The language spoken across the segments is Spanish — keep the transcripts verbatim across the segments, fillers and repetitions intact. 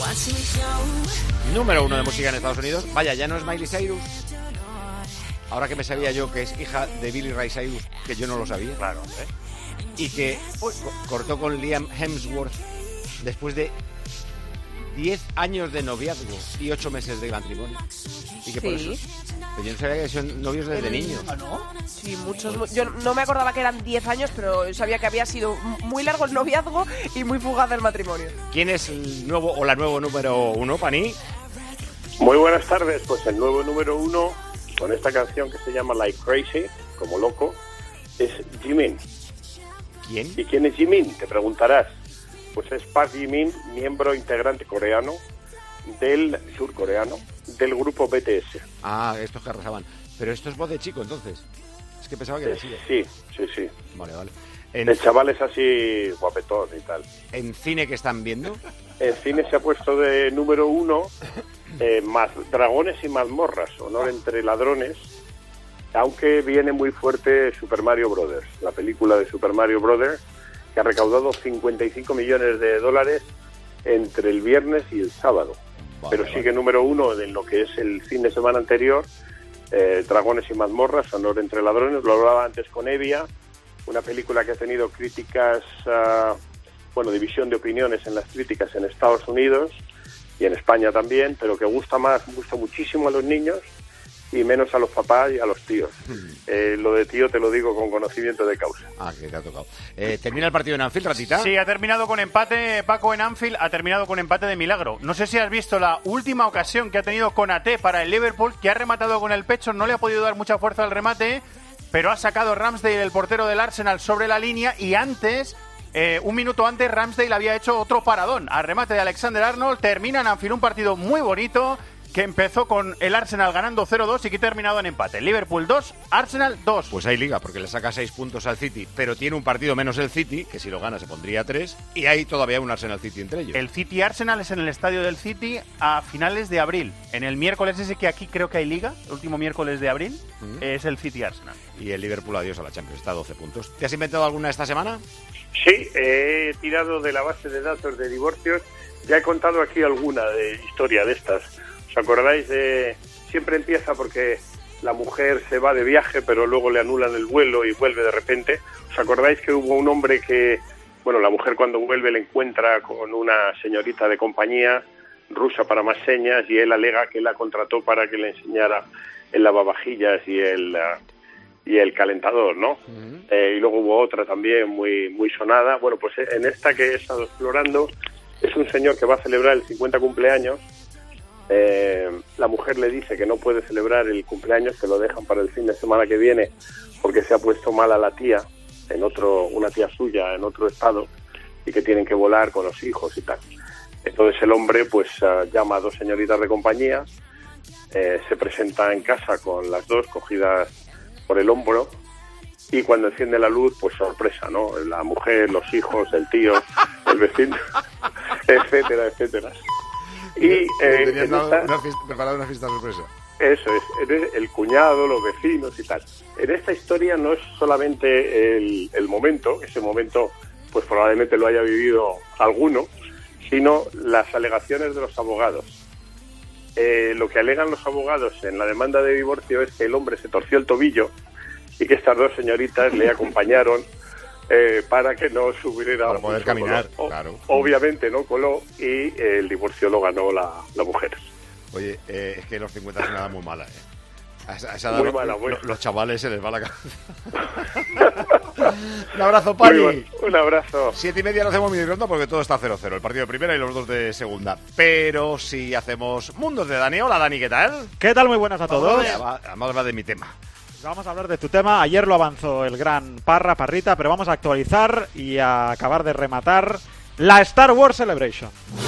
Número uno de música en Estados Unidos. Vaya, ya no es Miley Cyrus. Ahora que me sabía yo que es hija de Billy Ray Cyrus, que yo no lo sabía. Claro, ¿eh? Y que uy, cortó con Liam Hemsworth después de diez años de noviazgo y ocho meses de matrimonio. Y que Sí. por eso... Pero yo no sabía que son novios desde El- niños. ¿Ah, no? Sí, muchos. mu- Yo no me acordaba que eran diez años, pero sabía que había sido muy largo el noviazgo y muy fugaz el matrimonio. ¿Quién es el nuevo o la nueva número uno, Pani? Muy buenas tardes, pues el nuevo número uno, con esta canción que se llama Like Crazy, como loco, es Jimin. ¿Quién? ¿Y quién es Jimin? Te preguntarás. Pues es Park Jimin, miembro integrante coreano del surcoreano del grupo B T S. Ah, estos que arrasaban. Pero esto es voz de chico, entonces. Es que pensaba que era así. Sí, sí, sí. Vale, vale. En, El chaval es así guapetón y tal. en cine que están viendo, En cine se ha puesto de número uno eh, más Dragones y mazmorras, honor entre ladrones, aunque viene muy fuerte Super Mario Brothers, la película de Super Mario Brothers, que ha recaudado cincuenta y cinco millones de dólares entre el viernes y el sábado. Vale, Pero vale. sigue número uno en lo que es el fin de semana anterior, eh, Dragones y mazmorras, honor entre ladrones. Lo hablaba antes con Evia, una película que ha tenido críticas, uh, bueno, división de opiniones en las críticas en Estados Unidos y en España también, pero que gusta más, gusta muchísimo a los niños y menos a los papás y a los tíos. Eh, lo de tío te lo digo con conocimiento de causa. Ah, que te ha tocado. Eh, ¿Termina el partido en Anfield, Ratita? Sí, ha terminado con empate, Paco, en Anfield, ha terminado con empate de milagro. No sé si has visto la última ocasión que ha tenido Konaté para el Liverpool, que ha rematado con el pecho, no le ha podido dar mucha fuerza al remate, pero ha sacado Ramsdale, el portero del Arsenal, sobre la línea, y antes, eh, un minuto antes, Ramsdale había hecho otro paradón al remate de Alexander Arnold. Termina en Anfield un partido muy bonito, que empezó con el Arsenal ganando cero dos y que ha terminado en empate. Liverpool dos, Arsenal dos. Pues hay liga, porque le saca seis puntos al City, pero tiene un partido menos el City, que si lo gana se pondría tres, y hay todavía un Arsenal City entre ellos. El City Arsenal es en el estadio del City a finales de abril. En el miércoles ese que aquí creo que hay liga, el último miércoles de abril, Mm. es el City Arsenal. Y el Liverpool, adiós a la Champions, está a doce puntos. ¿Te has inventado alguna esta semana? Sí, he tirado de la base de datos de divorcios. Ya he contado aquí alguna de historia de estas. ¿Os acordáis de...? Siempre empieza porque la mujer se va de viaje, pero luego le anulan el vuelo y vuelve de repente. ¿Os acordáis que hubo un hombre que... Bueno, la mujer cuando vuelve le encuentra con una señorita de compañía rusa para más señas y él alega que la contrató para que le enseñara el lavavajillas y el... Uh, y el calentador, ¿no? Uh-huh. Eh, y luego hubo otra también muy muy sonada. Bueno, pues en esta que he estado explorando es un señor que va a celebrar el cincuenta cumpleaños. Eh, la mujer le dice que no puede celebrar el cumpleaños, que lo dejan para el fin de semana que viene porque se ha puesto mal a la tía, en otro una tía suya en otro estado, y que tienen que volar con los hijos y tal. Entonces el hombre pues uh, llama a dos señoritas de compañía, eh, se presenta en casa con las dos cogidas por el hombro, y cuando enciende la luz, pues sorpresa, ¿no? La mujer, los hijos, el tío, el vecino, etcétera, etcétera. Y eh, en dado esta, una fiesta, preparado una fiesta sorpresa. Eso es, el cuñado, los vecinos y tal. En esta historia no es solamente el, el momento, ese momento pues probablemente lo haya vivido alguno, sino las alegaciones de los abogados. Eh, lo que alegan los abogados en la demanda de divorcio es que el hombre se torció el tobillo y que estas dos señoritas le acompañaron eh, para que no subiera... Para poder caminar, o, claro. Obviamente no coló y eh, el divorcio lo ganó la, la mujer. Oye, eh, es que los cincuenta es una edad muy mala, ¿eh? A esa, a esa edad muy lo, mala, muy... Lo, los chavales se les va la cabeza. Un abrazo, Pani. Bueno, un abrazo. Siete y media no hacemos mini ronda porque todo está cero cero. El partido de primera y los dos de segunda. Pero si hacemos Mundos de Dani. Hola, Dani, ¿qué tal? ¿Qué tal? Muy buenas a todos. Vamos a hablar de mi tema. Vamos a hablar de tu tema. Ayer lo avanzó el gran Parra, Parrita, pero vamos a actualizar y a acabar de rematar la Star Wars Celebration,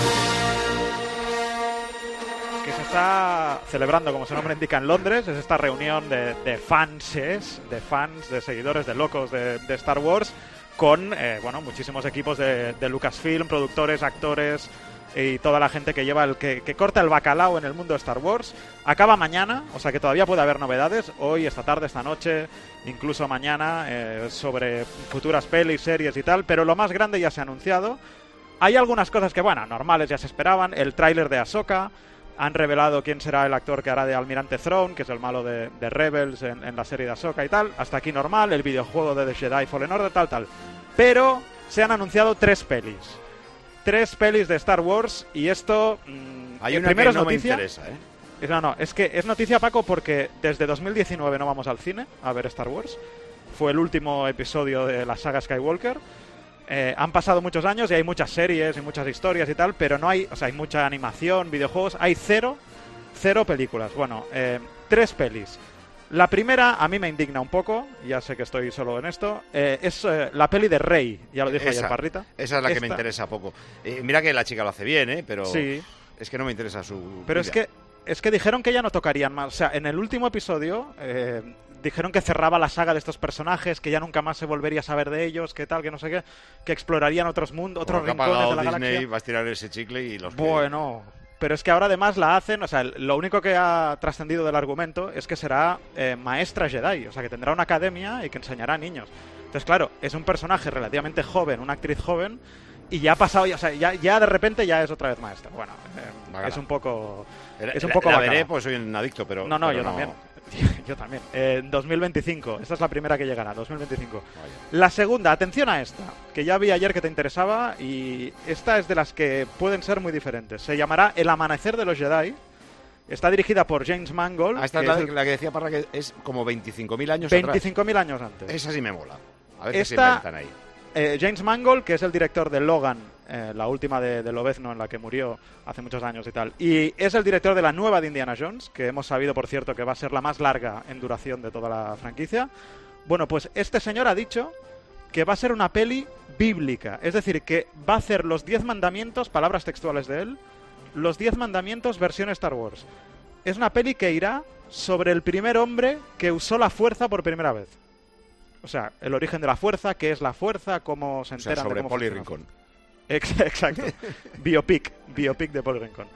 que se está celebrando, como su nombre indica, en Londres. Es esta reunión de, de fanses, de fans, de seguidores, de locos de, de Star Wars, con eh, bueno, muchísimos equipos de, de Lucasfilm, productores, actores y toda la gente que lleva el que, que corta el bacalao en el mundo de Star Wars. Acaba mañana, o sea que todavía puede haber novedades, hoy, esta tarde, esta noche, incluso mañana, eh, sobre futuras pelis, series y tal, pero lo más grande ya se ha anunciado. Hay algunas cosas que, bueno, normales, ya se esperaban. El tráiler de Ahsoka. Han revelado quién será el actor que hará de Almirante Thrawn, que es el malo de, de Rebels en, en la serie de Ahsoka y tal. Hasta aquí normal. El videojuego de The Jedi Fallen Order, tal, tal. Pero se han anunciado tres pelis. Tres pelis de Star Wars. Y esto... Mmm, Hay una que no noticia, me interesa, ¿eh? No, no, es que es noticia, Paco, porque desde dos mil diecinueve no vamos al cine a ver Star Wars. Fue el último episodio de la saga Skywalker. Eh, han pasado muchos años y hay muchas series y muchas historias y tal, pero no hay, o sea, hay mucha animación, videojuegos, hay cero, cero películas. Bueno, eh, tres pelis. La primera a mí me indigna un poco, ya sé que estoy solo en esto, eh, es eh, la peli de Rey, ya lo dijo esa, ayer Parrita. Esa es la Esta. que me interesa poco. Eh, mira que la chica lo hace bien, ¿eh? Pero sí. Es que no me interesa su Pero vida. es que es que dijeron que ya no tocarían más. O sea, en el último episodio eh, dijeron que cerraba la saga de estos personajes, que ya nunca más se volvería a saber de ellos, que tal, que no sé qué, que explorarían otros mundos, otros Como rincones de la Disney, galaxia. vas a tirar ese chicle y los que... Bueno, pero es que ahora además la hacen, o sea, lo único que ha trascendido del argumento es que será eh, maestra Jedi, o sea, que tendrá una academia y que enseñará a niños. Entonces, claro, es un personaje relativamente joven, una actriz joven, y ya ha pasado, o sea, ya, ya de repente ya es otra vez maestra. Bueno, eh, es un poco... Es un poco la, la bacala. veré, pues soy un adicto, pero... No, no, pero yo no. también. Yo también. Eh, dos mil veinticinco. Esta es la primera que llegará, dos mil veinticinco. Vaya. La segunda, atención a esta, que ya vi ayer que te interesaba, y esta es de las que pueden ser muy diferentes. Se llamará El Amanecer de los Jedi. Está dirigida por James Mangold. Ah, esta es que la, es el... la que decía Parra que es como veinticinco mil años veinticinco mil años antes. Esa sí me mola. A ver qué se Esta... inventan ahí. Eh, James Mangold, que es el director de Logan, eh, la última de, de Lobezno, en la que murió hace muchos años y tal. Y es el director de la nueva de Indiana Jones, que hemos sabido, por cierto, que va a ser la más larga en duración de toda la franquicia. Bueno, pues este señor ha dicho que va a ser una peli bíblica. Es decir, que va a hacer los diez mandamientos, palabras textuales de él, los diez mandamientos versión Star Wars. Es una peli que irá sobre el primer hombre que usó la fuerza por primera vez. O sea, el origen de la fuerza, qué es la fuerza, cómo se O sea, enteran sobre de cómo Poli funciona. Rincón. Ex- Exacto. Biopic. Biopic de Paul Rincón.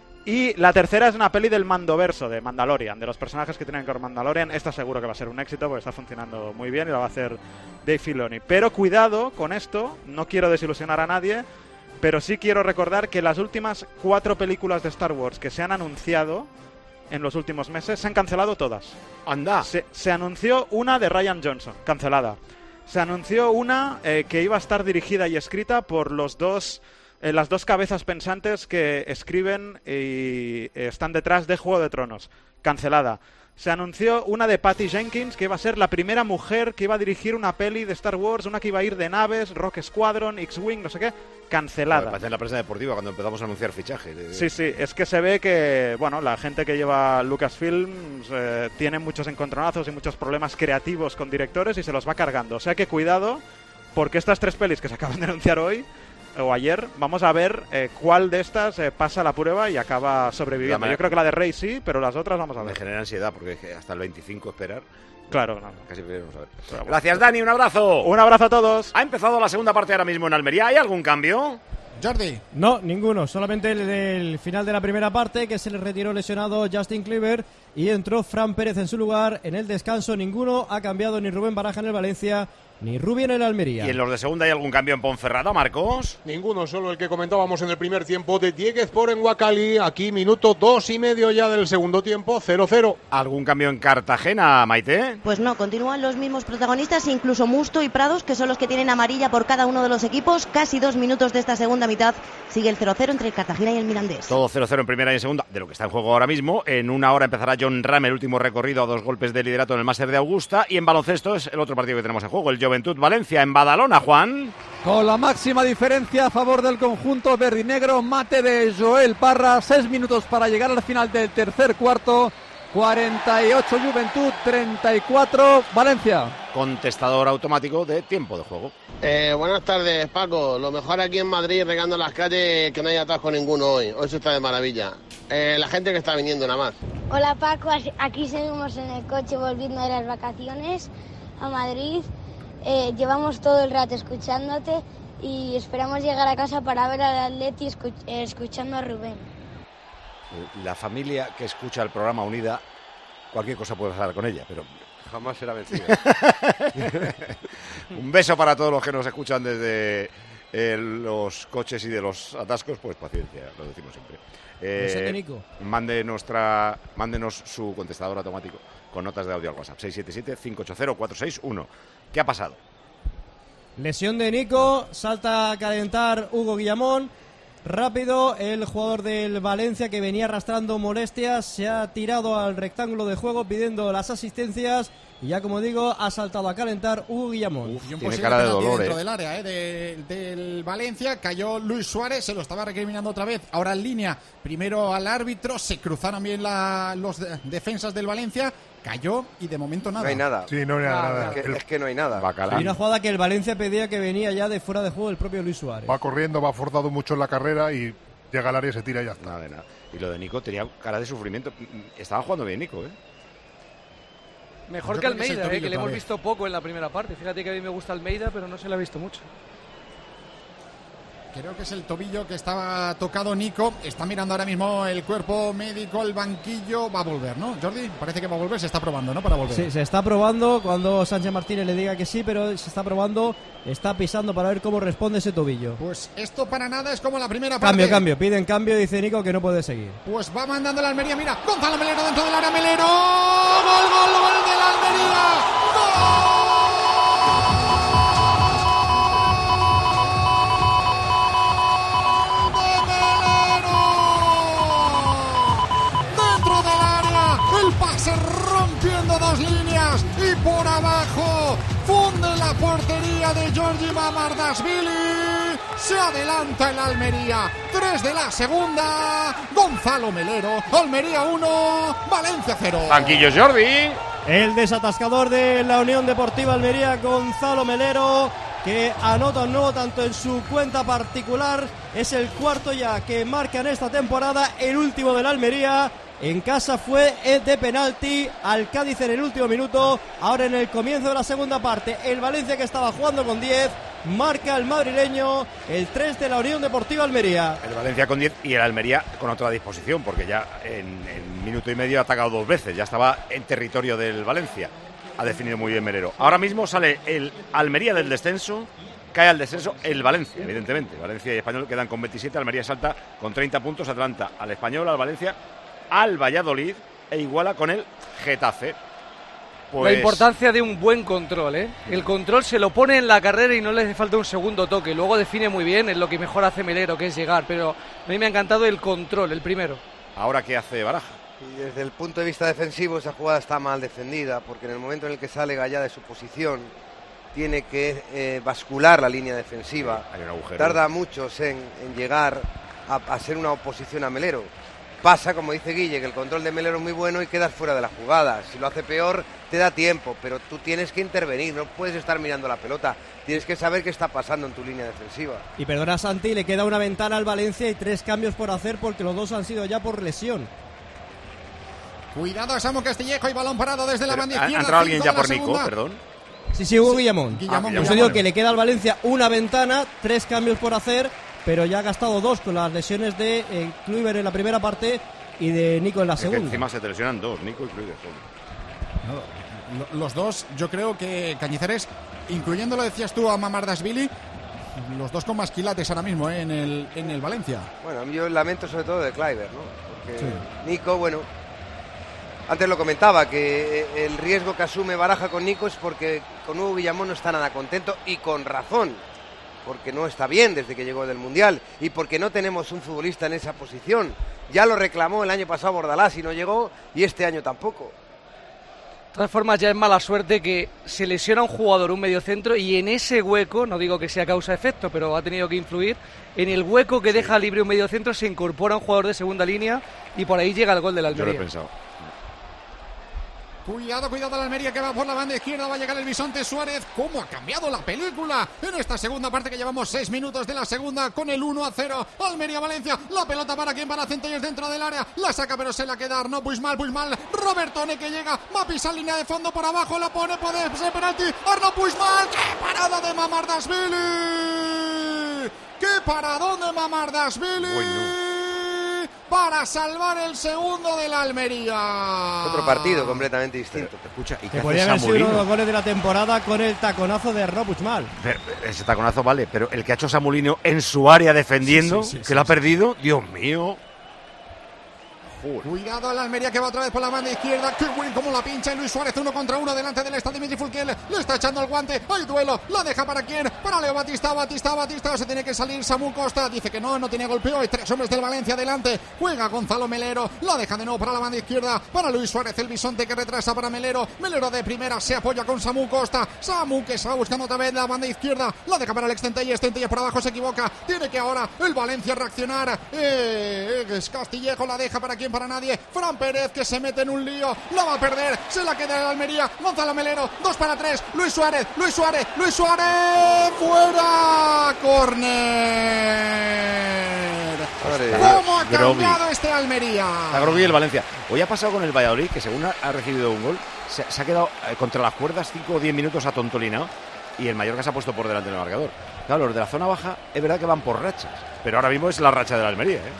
Y la tercera es una peli del Mandoverso, de Mandalorian, de los personajes que tienen que ver Mandalorian. Esta seguro que va a ser un éxito porque está funcionando muy bien y la va a hacer Dave Filoni. Pero cuidado con esto, no quiero desilusionar a nadie, pero sí quiero recordar que las últimas cuatro películas de Star Wars que se han anunciado en los últimos meses se han cancelado todas. ¡Anda! Se, se anunció una de Rian Johnson, cancelada. Se anunció una eh, que iba a estar dirigida y escrita por los dos, eh, las dos cabezas pensantes que escriben y eh, están detrás de Juego de Tronos, cancelada. Se anunció una de Patty Jenkins, que iba a ser la primera mujer que iba a dirigir una peli de Star Wars, una que iba a ir de naves, Rock Squadron, X-Wing, no sé qué, cancelada. Me parece en la prensa deportiva cuando empezamos a anunciar fichajes. De... Sí, sí, es que se ve que, bueno, la gente que lleva Lucasfilms eh, tiene muchos encontronazos y muchos problemas creativos con directores y se los va cargando. O sea que cuidado, porque estas tres pelis que se acaban de anunciar hoy o ayer, vamos a ver eh, cuál de estas eh, pasa la prueba y acaba sobreviviendo. Yo creo que la de Rey sí, pero las otras vamos a ver. Me genera ansiedad porque hasta el veinticinco esperar. Claro, no. Casi veremos a ver. Pero, Gracias, Dani, un abrazo. Un abrazo a todos. Ha empezado la segunda parte ahora mismo en Almería. ¿Hay algún cambio? Jordi. No, ninguno. Solamente el del final de la primera parte, que se le retiró lesionado Justin Kluivert y entró Fran Pérez en su lugar. En el descanso ninguno ha cambiado, ni Rubén Baraja en el Valencia, ni Rubi en el Almería. ¿Y en los de segunda hay algún cambio en Ponferrada, Marcos? Ninguno, solo el que comentábamos en el primer tiempo de Dieguez por Enguacali. Aquí minuto dos y medio ya del segundo tiempo, cero cero. ¿Algún cambio en Cartagena, Maite? Pues no, continúan los mismos protagonistas, incluso Musto y Prados, que son los que tienen amarilla por cada uno de los equipos. Casi dos minutos de esta segunda mitad sigue el cero cero entre el Cartagena y el Mirandés. Todo cero cero en primera y en segunda, de lo que está en juego ahora mismo. En una hora empezará John Ram, el último recorrido a dos golpes de liderato en el Máster de Augusta. Y en baloncesto es el otro partido que tenemos en juego, el Juventud Valencia en Badalona, Juan. Con la máxima diferencia a favor del conjunto verdinegro, mate de Joel Parra, seis minutos para llegar al final del tercer cuarto, cuarenta y ocho Juventud, treinta y cuatro Valencia. Contestador automático de tiempo de juego. Eh, buenas tardes, Paco. Lo mejor aquí en Madrid, regando las calles, que no haya atasco ninguno hoy. Hoy se está de maravilla. Eh, la gente que está viniendo nada más. Hola, Paco. Aquí seguimos en el coche volviendo de las vacaciones a Madrid. Eh, llevamos todo el rato escuchándote y esperamos llegar a casa para ver al Atleti escuch- eh, escuchando a Rubén. La familia que escucha el programa Unida, cualquier cosa puede pasar con ella, pero jamás será vencida. un beso para todos los que nos escuchan desde eh, los coches y de los atascos, pues paciencia, lo decimos siempre. Eh, Nico. mande nuestra, mándenos su contestador automático con notas de audio al WhatsApp seis siete siete, cinco ocho cero, cuatro seis uno. ¿Qué ha pasado? Lesión de Nico, salta a calentar Hugo Guillamón. Rápido, el jugador del Valencia que venía arrastrando molestias se ha tirado al rectángulo de juego pidiendo las asistencias y ya como digo ha saltado a calentar Hugo Guillamón. Uf, y un tiene posible cara de penalti dolor, dentro eh. del área eh, de, del Valencia. Cayó Luis Suárez, se lo estaba recriminando otra vez. Ahora en línea, primero al árbitro, se cruzaron bien la, los de, defensas del Valencia. Cayó y de momento nada. No hay nada. Sí, no hay nada. nada. nada. Es, que, es que no hay nada. Bacalán. Y una jugada que el Valencia pedía que venía ya de fuera de juego el propio Luis Suárez. Va corriendo, va forzado mucho en la carrera y llega al área y se tira y ya está. Nada de nada. Y lo de Nico tenía cara de sufrimiento. Estaba jugando bien Nico, ¿eh? Mejor Yo que creo que es el Almeida, eh, tobillo que le hemos otra vez. visto poco en la primera parte. Fíjate que a mí me gusta Almeida, pero no se le ha visto mucho. Creo que es el tobillo que estaba tocado Nico. Está mirando ahora mismo el cuerpo médico, el banquillo. Va a volver, ¿no, Jordi? Parece que va a volver, se está probando, ¿no? Para volver. Sí, se está probando cuando Sánchez Martínez le diga que sí, pero se está probando, está pisando para ver cómo responde ese tobillo. Pues esto para nada es como la primera parte. Cambio, cambio, piden cambio, dice Nico que no puede seguir. Pues va mandando la Almería, mira, Gonzalo Melero dentro del área, Melero. ¡Gol, gol, gol de la Almería! ¡Gol! Rompiendo dos líneas y por abajo funde la portería de Giorgi Mamardashvili. Se adelanta el Almería. Tres de la segunda. Gonzalo Melero. Almería uno. Valencia cero. Banquillo Jordi. El desatascador de la Unión Deportiva Almería, Gonzalo Melero, que anota un nuevo tanto en su cuenta particular. Es el cuarto ya que marca en esta temporada, el último de la Almería. En casa fue de penalti al Cádiz en el último minuto. Ahora en el comienzo de la segunda parte, el Valencia, que estaba jugando con diez, marca el madrileño, el tres de la Unión Deportiva Almería. El Valencia con diez y el Almería con otra disposición, porque ya en, en minuto y medio ha atacado dos veces, ya estaba en territorio del Valencia. Ha definido muy bien Melero. Ahora mismo sale el Almería del descenso, cae al descenso el Valencia, evidentemente. Valencia y Español quedan con veintisiete, Almería salta con treinta puntos, Atlanta al Español, al Valencia, al Valladolid e iguala con el Getafe. Pues... La importancia de un buen control, ¿eh? El control se lo pone en la carrera y no le hace falta un segundo toque. Luego define muy bien, es lo que mejor hace Melero, que es llegar. Pero a mí me ha encantado el control, el primero. ¿Ahora qué hace Baraja? Y desde el punto de vista defensivo esa jugada está mal defendida, porque en el momento en el que sale Gallá de su posición tiene que eh, bascular la línea defensiva. Hay un agujero. Tarda mucho en, en llegar a, a ser una oposición a Melero. Pasa, como dice Guille, que el control de Melero es muy bueno y quedas fuera de la jugada. Si lo hace peor, te da tiempo, pero tú tienes que intervenir, no puedes estar mirando la pelota. Tienes que saber qué está pasando en tu línea defensiva. Y perdona, Santi, le queda una ventana al Valencia y tres cambios por hacer porque los dos han sido ya por lesión. Cuidado a Samu Castillejo y balón parado desde la banda izquierda. ¿Ha entrado alguien ya cinco de por la Nico, segunda. perdón? Sí, sí, Hugo Guillamón. Guillamón, Yo Guillamón. digo que le queda al Valencia una ventana, tres cambios por hacer, pero ya ha gastado dos con las lesiones de eh, Kluivert en la primera parte y de Nico en la Es que segunda. encima se te lesionan dos, Nico y Kluivert. No, lo- los dos, yo creo que Cañizares, incluyendo lo decías tú a Mamardashvili, los dos con más quilates ahora mismo eh, en, el, en el Valencia. Bueno, yo lamento sobre todo de Kluivert, ¿no? Porque Sí. Nico, bueno, antes lo comentaba, que el riesgo que asume Baraja con Nico es porque con Hugo Guillamón no está nada contento, y con razón, porque no está bien desde que llegó del Mundial y porque no tenemos un futbolista en esa posición. Ya lo reclamó el año pasado Bordalás y no llegó, y este año tampoco. De todas formas, ya es mala suerte que se lesiona un jugador, un mediocentro, y en ese hueco, no digo que sea causa-efecto, pero ha tenido que influir, en el hueco que deja libre un mediocentro se incorpora un jugador de segunda línea y por ahí llega el gol del Yo lo he Almería. pensado. Cuidado, cuidado la Almería, que va por la banda izquierda, va a llegar el bisonte Suárez. ¿Cómo ha cambiado la película en esta segunda parte, que llevamos seis minutos de la segunda con el uno a cero? Almería-Valencia, la pelota para quien, para Centelles dentro del área, la saca pero se la queda Arnaud Puigmal, Puigmal, Robertone que llega, va a pisar línea de fondo por abajo, la pone, puede ser penalti, Arnaud Puigmal, ¡qué parada de Mamardashvili! ¡Qué paradón de Mamardashvili! Bueno. para salvar el segundo de la Almería. Otro partido completamente distinto. Pero, escucha, ¿y Que qué podría hace haber sido uno de Samulino? los goles de la temporada con el taconazo de Rob Puigmal. Pero, ese taconazo vale, pero el que ha hecho Samulino en su área defendiendo, Sí, sí, sí, que sí, lo ha sí. perdido, Dios mío. Cuidado el Almería que va otra vez por la banda izquierda. Qué buen como la pincha y Luis Suárez uno contra uno delante del estadio Dimitri Fulquiel. Le está echando el guante. Hay duelo. La deja para quién? Para Leo Batistao. Batistao, Batistao. Se tiene que salir Samu Costa. Dice que no, no tiene golpeo. Hay tres hombres del Valencia delante. Juega Gonzalo Melero. La deja de nuevo para la banda izquierda. Para Luis Suárez, el bisonte que retrasa para Melero. Melero de primera se apoya con Samu Costa. Samu que está buscando otra vez la banda izquierda. La deja para el Centelles. Centelles por abajo se equivoca. Tiene que ahora el Valencia reaccionar. Eh, es Castillejo. La deja para quién? Para nadie. Fran Pérez que se mete en un lío, la va a perder, se la queda el Almería, Gonzalo Melero, dos para tres, Luis Suárez, Luis Suárez, Luis Suárez, fuera, córner. ¿Cómo ha cambiado este Almería? Está groggy el Valencia. Hoy ha pasado con el Valladolid, que según ha recibido un gol, se, se ha quedado eh, contra las cuerdas cinco o diez minutos atontolina y el Mallorca se ha puesto por delante del marcador. Claro, los de la zona baja es verdad que van por rachas, pero ahora mismo es la racha del Almería, ¿eh?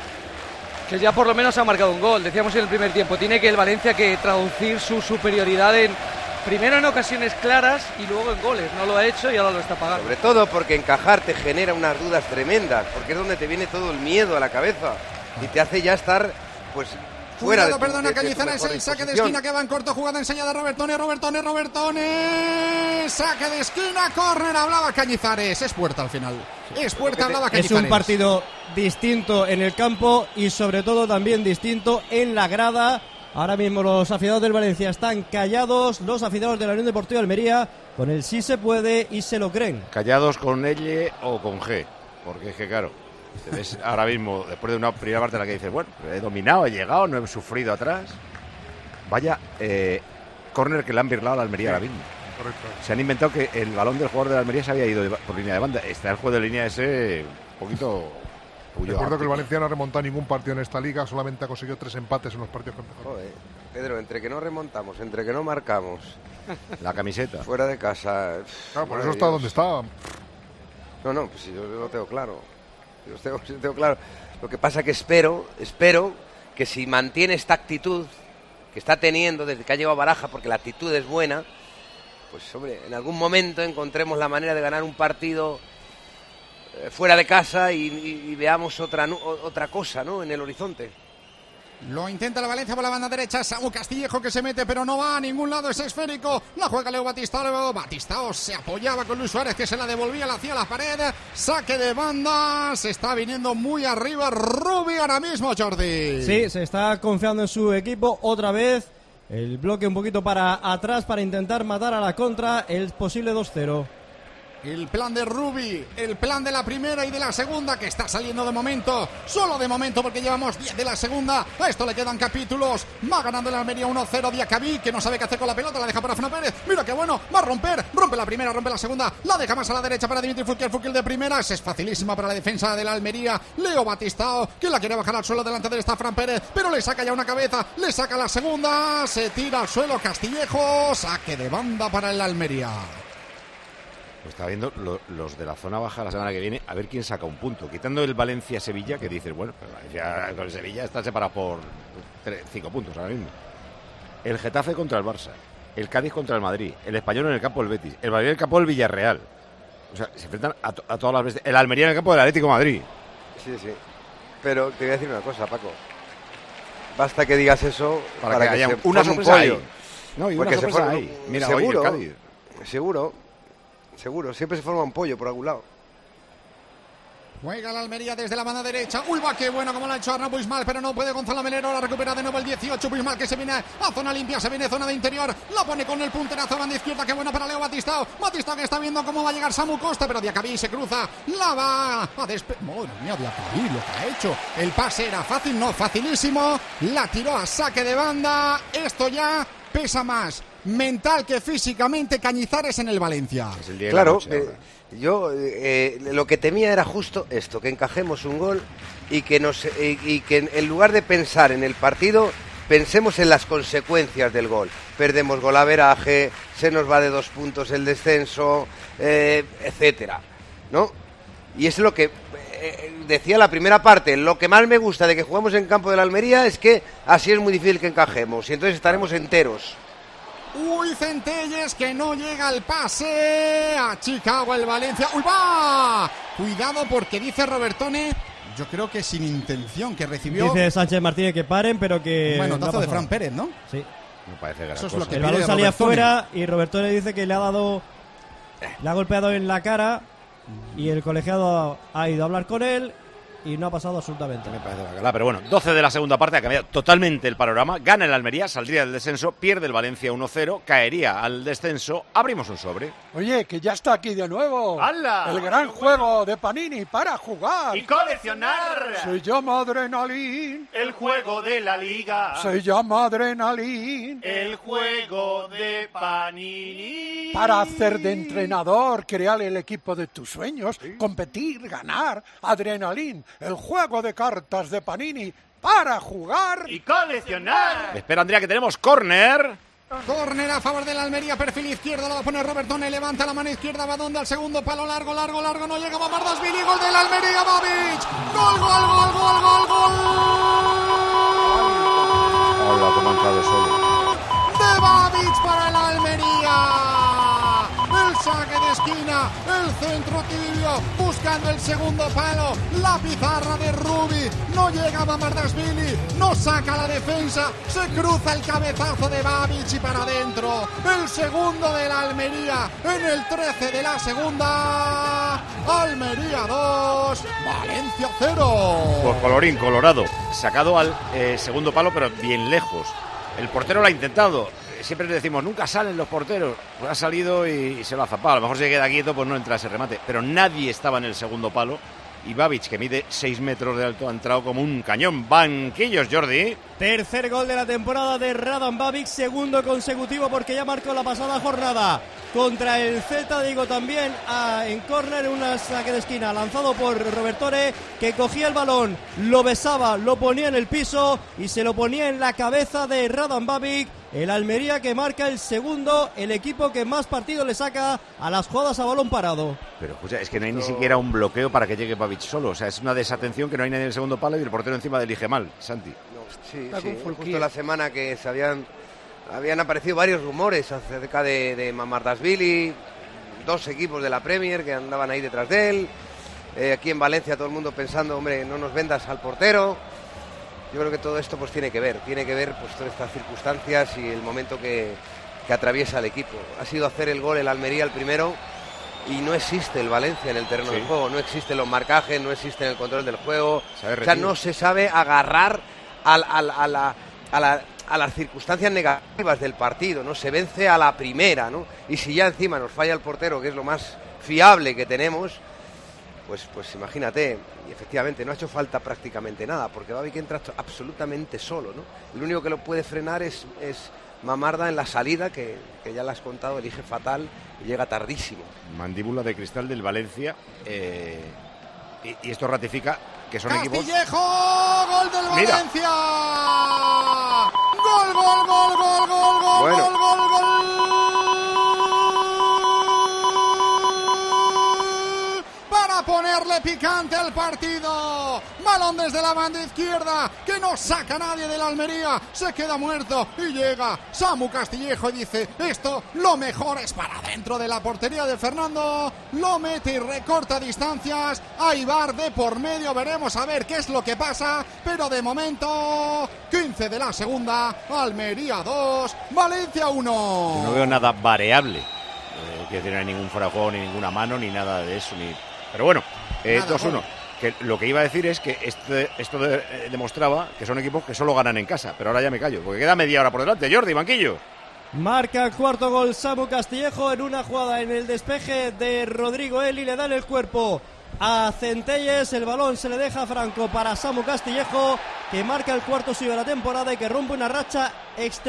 Que ya por lo menos ha marcado un gol, decíamos en el primer tiempo. Tiene que el Valencia que traducir su superioridad en primero en ocasiones claras y luego en goles. No lo ha hecho y ahora lo está pagando. Sobre todo porque encajar te genera unas dudas tremendas, porque es donde te viene todo el miedo a la cabeza y te hace ya estar pues fuera Cuidado, de tu, perdona, de- de tu Cañizares, mejor el saque de disposición. esquina que va en corto, jugada enseñada Robertone, Robertone, Robertone, saque de esquina, córner, hablaba Cañizares, es puerta al final, es puerta, hablaba Es Cañizares. un partido distinto en el campo y sobre todo también distinto en la grada. Ahora mismo los aficionados del Valencia están callados, los aficionados de la Unión Deportiva Almería con el sí se puede y se lo creen. Callados con L o con G, porque es que claro, te ves ahora mismo, después de una primera parte en la que dices, bueno, he dominado, he llegado, no he sufrido atrás. Vaya eh, córner que le han birlado a la Almería ahora mismo. Correcto. Se han inventado que el balón del jugador de la Almería se había ido de- por línea de banda. Está el juego de línea ese un poquito... Recuerdo que el Valencia no ha remontado ningún partido en esta liga, solamente ha conseguido tres empates en los partidos que empezó. Joder, Pedro, entre que no remontamos, entre que no marcamos, la camiseta. fuera de casa. Claro, por madre eso está Dios. donde está. No, no, pues si yo lo tengo claro. Yo lo tengo, yo lo tengo claro. Lo que pasa que espero, espero que si mantiene esta actitud que está teniendo desde que ha llegado a Baraja, porque la actitud es buena, pues hombre, en algún momento encontremos la manera de ganar un partido eh, fuera de casa y, y- y veamos otra nu- o- otra cosa, ¿no? En el horizonte. Lo intenta la Valencia por la banda derecha, Samu Castillejo que se mete pero no va a ningún lado, es esférico, la juega Leo Batistao, Leo Batistao se apoyaba con Luis Suárez que se la devolvía, la hacía a la pared, saque de banda, se está viniendo muy arriba Rubi ahora mismo, Jordi. Sí, se está confiando en su equipo otra vez. El bloque un poquito para atrás para intentar matar a la contra el posible dos cero. El plan de Rubi, el plan de la primera y de la segunda que está saliendo de momento, solo de momento porque llevamos diez de la segunda, a esto le quedan capítulos, va ganando el Almería uno cero, Diacabí que no sabe qué hacer con la pelota, la deja para Fran Pérez, mira qué bueno, va a romper, rompe la primera, rompe la segunda, la deja más a la derecha para Dimitri Fulquiel, Fulquiel de primeras, es facilísima para la defensa del Almería, Leo Batistao, que la quiere bajar al suelo delante de esta Fran Pérez, pero le saca ya una cabeza, le saca la segunda, se tira al suelo Castillejo, saque de banda para el Almería. Pues está viendo lo- los de la zona baja la semana que viene, a ver quién saca un punto. Quitando el Valencia-Sevilla, que dices, bueno, pues Valencia con el Sevilla está separado por tres, cinco puntos ahora mismo. El Getafe contra el Barça, el Cádiz contra el Madrid, el Español en el campo del Betis, el Madrid en el campo del Villarreal. O sea, se enfrentan a, to- a todas las veces. El Almería en el campo del Atlético de Madrid. Sí, sí. Pero te voy a decir una cosa, Paco. Basta que digas eso Para para, que haya se una forme un sorpresa pollo. ahí. No, y una Porque se sorpresa forme- ahí. Mira, hoy el seguro, Cádiz. seguro, seguro. Siempre se forma un pollo por algún lado. Juega la Almería desde la banda derecha. Uy, va, qué bueno como lo ha hecho Arnau Puigmal, pero no puede Gonzalo Melero. La recupera de nuevo el dieciocho. Puigmal que se viene a zona limpia, se viene zona de interior. La pone con el punterazo a banda izquierda. Qué bueno para Leo Batistao. Batistao que está viendo cómo va a llegar Samu Costa, pero Diacabí se cruza. La va a despe... Madre mía, Diacabí lo que ha hecho. El pase era fácil, no, facilísimo. La tiró a saque de banda. Esto ya pesa más mental que físicamente Cañizares en el Valencia. Claro, eh, yo eh, lo que temía era justo esto, que encajemos un gol y que nos y, y que en lugar de pensar en el partido, pensemos en las consecuencias del gol. Perdemos golaveraje, se nos va de dos puntos el descenso, eh, etcétera, ¿no? Y es lo que eh, decía la primera parte, lo que más me gusta de que juguemos en campo de la Almería es que así es muy difícil que encajemos y entonces estaremos enteros. Uy, Centelles, que no llega el pase a Chicago, el Valencia. ¡Uy, va! Cuidado porque dice Robertone, yo creo que sin intención, que recibió... Dice Sánchez Martínez que paren, pero que... Bueno, no tazo de Fran Pérez, ¿no? Sí. No parece gran Eso es cosa. lo que El pide balón salía Robertone. fuera y Roberto le dice que le ha dado... Le ha golpeado en la cara y el colegiado ha ido a hablar con él y no ha pasado absolutamente Me parece bacala, pero bueno, doce de la segunda parte, ha cambiado totalmente el panorama. Gana el Almería, saldría del descenso, pierde el Valencia uno cero, caería al descenso. Abrimos un sobre. Oye, que ya está aquí de nuevo. ¡Hala! El gran juego de Panini para jugar. Y coleccionar. Se llama Adrenalin. El juego de la liga. Se llama Adrenalin. El juego de Panini. Para hacer de entrenador, crear el equipo de tus sueños, competir, ganar. Adrenalin, el juego de cartas de Panini para jugar y coleccionar. Espera, Andrea, que tenemos córner. Córner a favor de la Almería, perfil izquierdo, lo va a poner Robertone, levanta la mano izquierda, va donde al segundo palo, largo, largo, largo, no llega, va Mardasvili, gol de la Almería, Babic. Gol, gol, gol, gol, gol, gol. Hola, cómo ha entrado solo. De Babic para la Almería. El saque de esquina, el centro tibio, buscando el segundo palo, la pizarra de Rubi, no llegaba Mardasvili, no saca la defensa, se cruza el cabezazo de Babic y para adentro, el segundo de la Almería, en el trece de la segunda, Almería dos, Valencia cero. Pues colorín colorado, sacado al eh, segundo palo, pero bien lejos. El portero lo ha intentado. Siempre le decimos, nunca salen los porteros. Pues ha salido y, y se lo ha zapado. A lo mejor se queda quieto, pues no entra ese remate. Pero nadie estaba en el segundo palo. Y Babic, que mide seis metros de alto, ha entrado como un cañón. Banquillos, Jordi. Tercer gol de la temporada de Radan Babic, segundo consecutivo porque ya marcó la pasada jornada contra el Celta, digo también a, en córner, un saque de esquina lanzado por Robertone, que cogía el balón, lo besaba, lo ponía en el piso y se lo ponía en la cabeza de Radan Babic. El Almería que marca el segundo, el equipo que más partido le saca a las jugadas a balón parado. Pero escucha, es que no hay ni siquiera un bloqueo para que llegue Babic solo. O sea, es una desatención que no hay nadie en el segundo palo y el portero encima elige mal, Santi. No, sí, sí, justo la semana que se habían, habían aparecido varios rumores acerca de, de Mardasvili, dos equipos de la Premier que andaban ahí detrás de él. Eh, aquí en Valencia todo el mundo pensando, hombre, no nos vendas al portero. Yo creo que todo esto pues tiene que ver, tiene que ver pues todas estas circunstancias y el momento que, que atraviesa el equipo. Ha sido hacer el gol el Almería el primero y no existe el Valencia en el terreno sí. del juego, no existen los marcajes, no existe el control del juego, o sea, no se sabe agarrar al, al, a, la, a, la, a las circunstancias negativas del partido, no se vence a la primera, ¿no? Y si ya encima nos falla el portero, que es lo más fiable que tenemos, pues, pues imagínate, y efectivamente no ha hecho falta prácticamente nada, porque Babic entra absolutamente solo, ¿no? El único que lo puede frenar es, es Mamarda en la salida, que, que ya lo has contado, elige fatal y llega tardísimo. Mandíbula de cristal del Valencia, eh, y, y esto ratifica que son Castillejo, equipos... ¡Castillejo! ¡Gol del Mira. Valencia! ¡Gol, gol, gol, gol, gol, gol, bueno. gol, gol, gol! Para ponerle picante al partido. Balón desde la banda izquierda, que no saca nadie de la Almería, se queda muerto y llega Samu Castillejo y dice, esto lo mejor es para dentro de la portería de Fernando, lo mete y recorta distancias, hay bar de por medio, veremos a ver qué es lo que pasa, pero de momento quince de la segunda, Almería dos, Valencia uno. No veo nada variable, eh, que no hay ningún fuera de juego, ni ninguna mano, ni nada de eso, ni... Pero bueno, eh, dos uno. Que lo que iba a decir es que este, esto de, eh, demostraba que son equipos que solo ganan en casa. Pero ahora ya me callo, porque queda media hora por delante. Jordi, banquillo. Marca el cuarto gol Samu Castillejo en una jugada en el despeje de Rodrigo Eli. Le dan el cuerpo a Centelles. El balón se le deja a Franco para Samu Castillejo, que marca el cuarto suyo de la temporada y que rompe una racha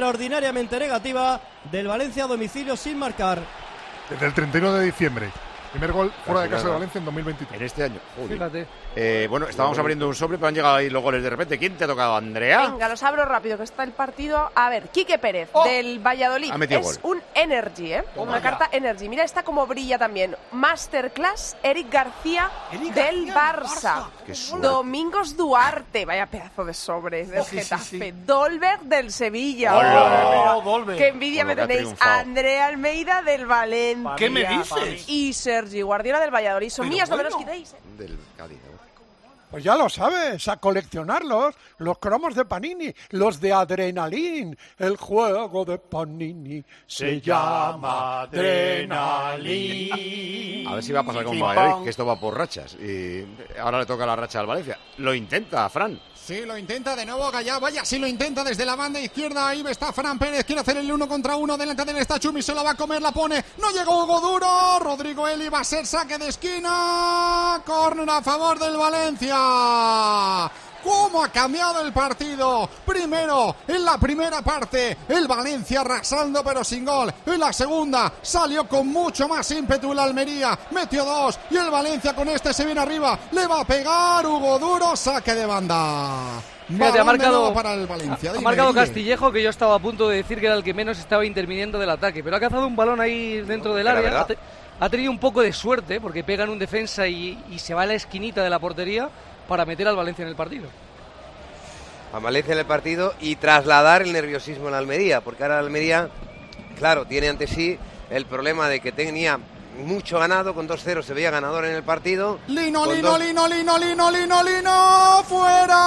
extraordinariamente negativa del Valencia a domicilio sin marcar. Desde el treinta y uno de diciembre. Primer gol fuera de Casi casa de nada. Valencia en dos mil veintitrés. En este año. Joder. Fíjate. Eh, bueno, estábamos abriendo un sobre, pero han llegado ahí los goles de repente. ¿Quién te ha tocado, Andrea? Venga, los abro rápido, que está el partido. A ver, Quique Pérez, Oh. del Valladolid. Ha metido Es gol. un Energy, ¿eh? Toma Una ya. carta Energy. Mira esta como brilla también. Masterclass, Eric García, del Barça. Qué suerte. Domingos Duarte, vaya pedazo de sobre del Sí, sí, Getafe. sí. Dolberg del Sevilla. Hola. Oh, Dolberg. Qué envidia Con me lo que ha tenéis. triunfado. Andrea Almeida del Valencia. ¿Qué me dices? Y Sergi Guardiola del Valladolid. Son Pero mías, no me los bueno. quitéis. ¿eh? Del Cádiz. ¿no? Pues ya lo sabes, a coleccionarlos, los cromos de Panini, los de Adrenalin. El juego de Panini se llama Adrenalin. A ver si va a pasar con Pim, Valladolid, pam. que esto va por rachas. Y ahora le toca la racha al Valencia. Lo intenta, Fran. Sí, lo intenta de nuevo Gallá. Vaya, sí lo intenta desde la banda izquierda. Ahí está Fran Pérez. Quiere hacer el uno contra uno. Delante de él está Chumi. Se la va a comer, la pone. No llegó Hugo Duro. Rodrigo Eli va a ser saque de esquina. Córner a favor del Valencia. ¿Cómo ha cambiado el partido? Primero, en la primera parte, el Valencia arrasando pero sin gol. En la segunda, salió con mucho más ímpetu el Almería. Metió dos y el Valencia con este se viene arriba. Le va a pegar Hugo Duro, saque de banda. Fíjate, ha Balón de marcado, nuevo para el Valencia. ha Dime, marcado dime. Castillejo, que yo estaba a punto de decir que era el que menos estaba interviniendo del ataque, pero ha cazado un balón ahí dentro del la área. verdad. Ha, te- ha tenido un poco de suerte porque pega en un defensa y, y se va a la esquinita de la portería para meter al Valencia en el partido. A Valencia en el partido y trasladar el nerviosismo en la Almería, porque ahora la Almería, claro, tiene ante sí el problema de que tenía mucho ganado, con dos cero se veía ganador en el partido. Lino, Con Lino, dos- Lino, Lino, Lino, Lino, Lino, fuera.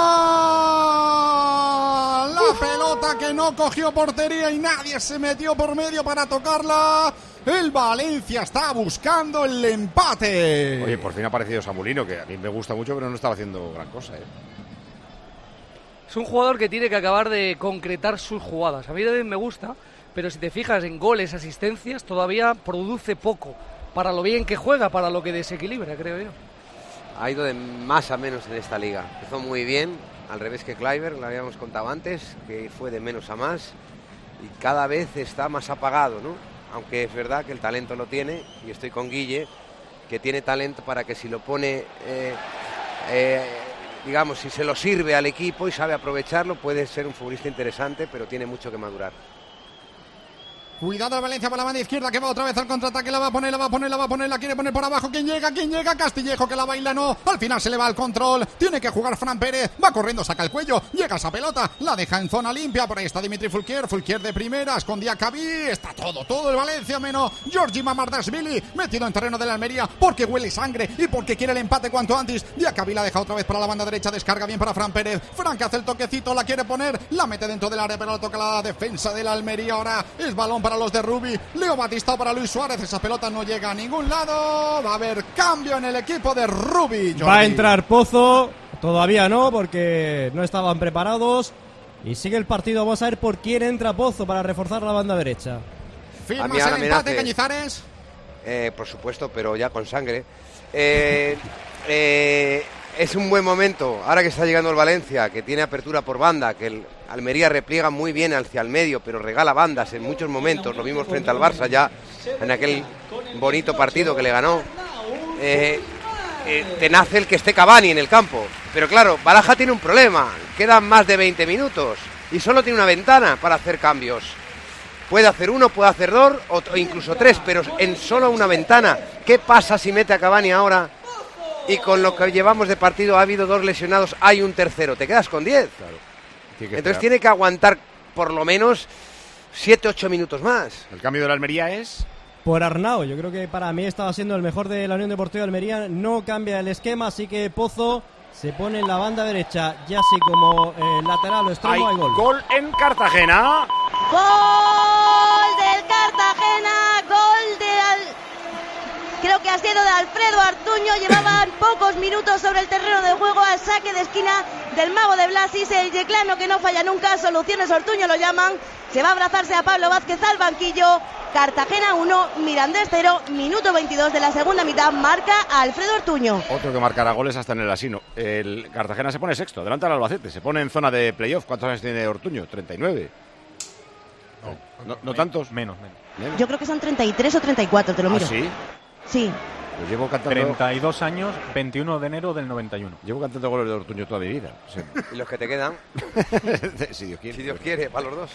La pelota que no cogió portería y nadie se metió por medio para tocarla. El Valencia está buscando el empate. Oye, por fin ha aparecido Samulino, que a mí me gusta mucho, pero no estaba haciendo gran cosa. ¿eh? Es un jugador que tiene que acabar de concretar sus jugadas. A mí también me gusta, pero si te fijas en goles, asistencias, todavía produce poco. Para lo bien que juega, para lo que desequilibra, creo yo. Ha ido de más a menos en esta liga. Empezó muy bien, al revés que Kluivert, lo habíamos contado antes, que fue de menos a más y cada vez está más apagado, ¿no? Aunque es verdad que el talento lo tiene, y estoy con Guille, que tiene talento para que si lo pone, eh, eh, digamos, si se lo sirve al equipo y sabe aprovecharlo, puede ser un futbolista interesante, pero tiene mucho que madurar. Cuidado el Valencia por la banda izquierda, que va otra vez al contraataque, la va a poner, la va a poner, la va a poner, la quiere poner por abajo. ¿Quién llega? ¿Quién llega? Castillejo, que la baila, no. Al final se le va el control. Tiene que jugar Fran Pérez. Va corriendo, saca el cuello. Llega esa pelota, la deja en zona limpia. Por ahí está Dimitri Fulquier. Fulquier de primeras con Diacabí. Está todo, todo el Valencia, menos Georgi Mamardashvili. Metido en terreno de la Almería porque huele sangre y porque quiere el empate cuanto antes. Diacabí la deja otra vez para la banda derecha. Descarga bien para Fran Pérez. Fran que hace el toquecito, la quiere poner. La mete dentro del área, pero la toca la defensa de la Almería. Ahora es balón para los de Rubi. Leo Batistao para Luis Suárez. Esa pelota no llega a ningún lado. Va a haber cambio en el equipo de Rubi. Jordi. Va a entrar Pozo, todavía no, porque no estaban preparados. Y sigue el partido, vamos a ver por quién entra Pozo para reforzar la banda derecha. ¿Firmas A mí ahora el me empate, nace- Cañizares? Eh, por supuesto, pero ya con sangre. Eh, eh, es un buen momento, ahora que está llegando el Valencia, que tiene apertura por banda, que el Almería repliega muy bien hacia el medio, pero regala bandas en muchos momentos. Lo vimos frente al Barça ya, en aquel bonito partido que le ganó. Eh, eh, te nace el que esté Cavani en el campo. Pero claro, Baraja tiene un problema. Quedan más de veinte minutos y solo tiene una ventana para hacer cambios. Puede hacer uno, puede hacer dos o t- incluso tres, pero en solo una ventana. ¿Qué pasa si mete a Cavani ahora? Y con lo que llevamos de partido ha habido dos lesionados, hay un tercero. Te quedas con diez. Tiene que Entonces esperar. tiene que aguantar por lo menos siete, ocho minutos más. El cambio de la Almería es... Por Arnau, yo creo que para mí estaba siendo el mejor de la Unión Deportiva de Almería. No cambia el esquema, así que Pozo se pone en la banda derecha, ya así como eh, lateral o extremo, hay gol. Gol en Cartagena. Gol del Cartagena, gol de Al... creo que ha sido de Alfredo Artuño. Llevaban pocos minutos sobre el terreno de juego al saque de esquina del mago de Blasis, el yeclano que no falla nunca. Soluciones Ortuño lo llaman. Se va a abrazarse a Pablo Vázquez al banquillo. Cartagena uno, Mirandés cero, minuto veintidós de la segunda mitad, marca Alfredo Ortuño. Otro que marcará goles hasta en el asino. El Cartagena se pone sexto, delante al Albacete, se pone en zona de playoff. ¿Cuántos años tiene Ortuño? treinta y nueve. No, no, no tantos. Menos, menos. Yo creo que son treinta y tres o treinta y cuatro, te lo ¿Ah, miro. sí? Sí. Pues llevo cantando... treinta y dos años, veintiuno de enero del noventa y uno. Llevo cantando goles de Ortuño toda mi vida. O sea, ¿Y los que te quedan? si Dios quiere. Si Dios quiere, para los dos.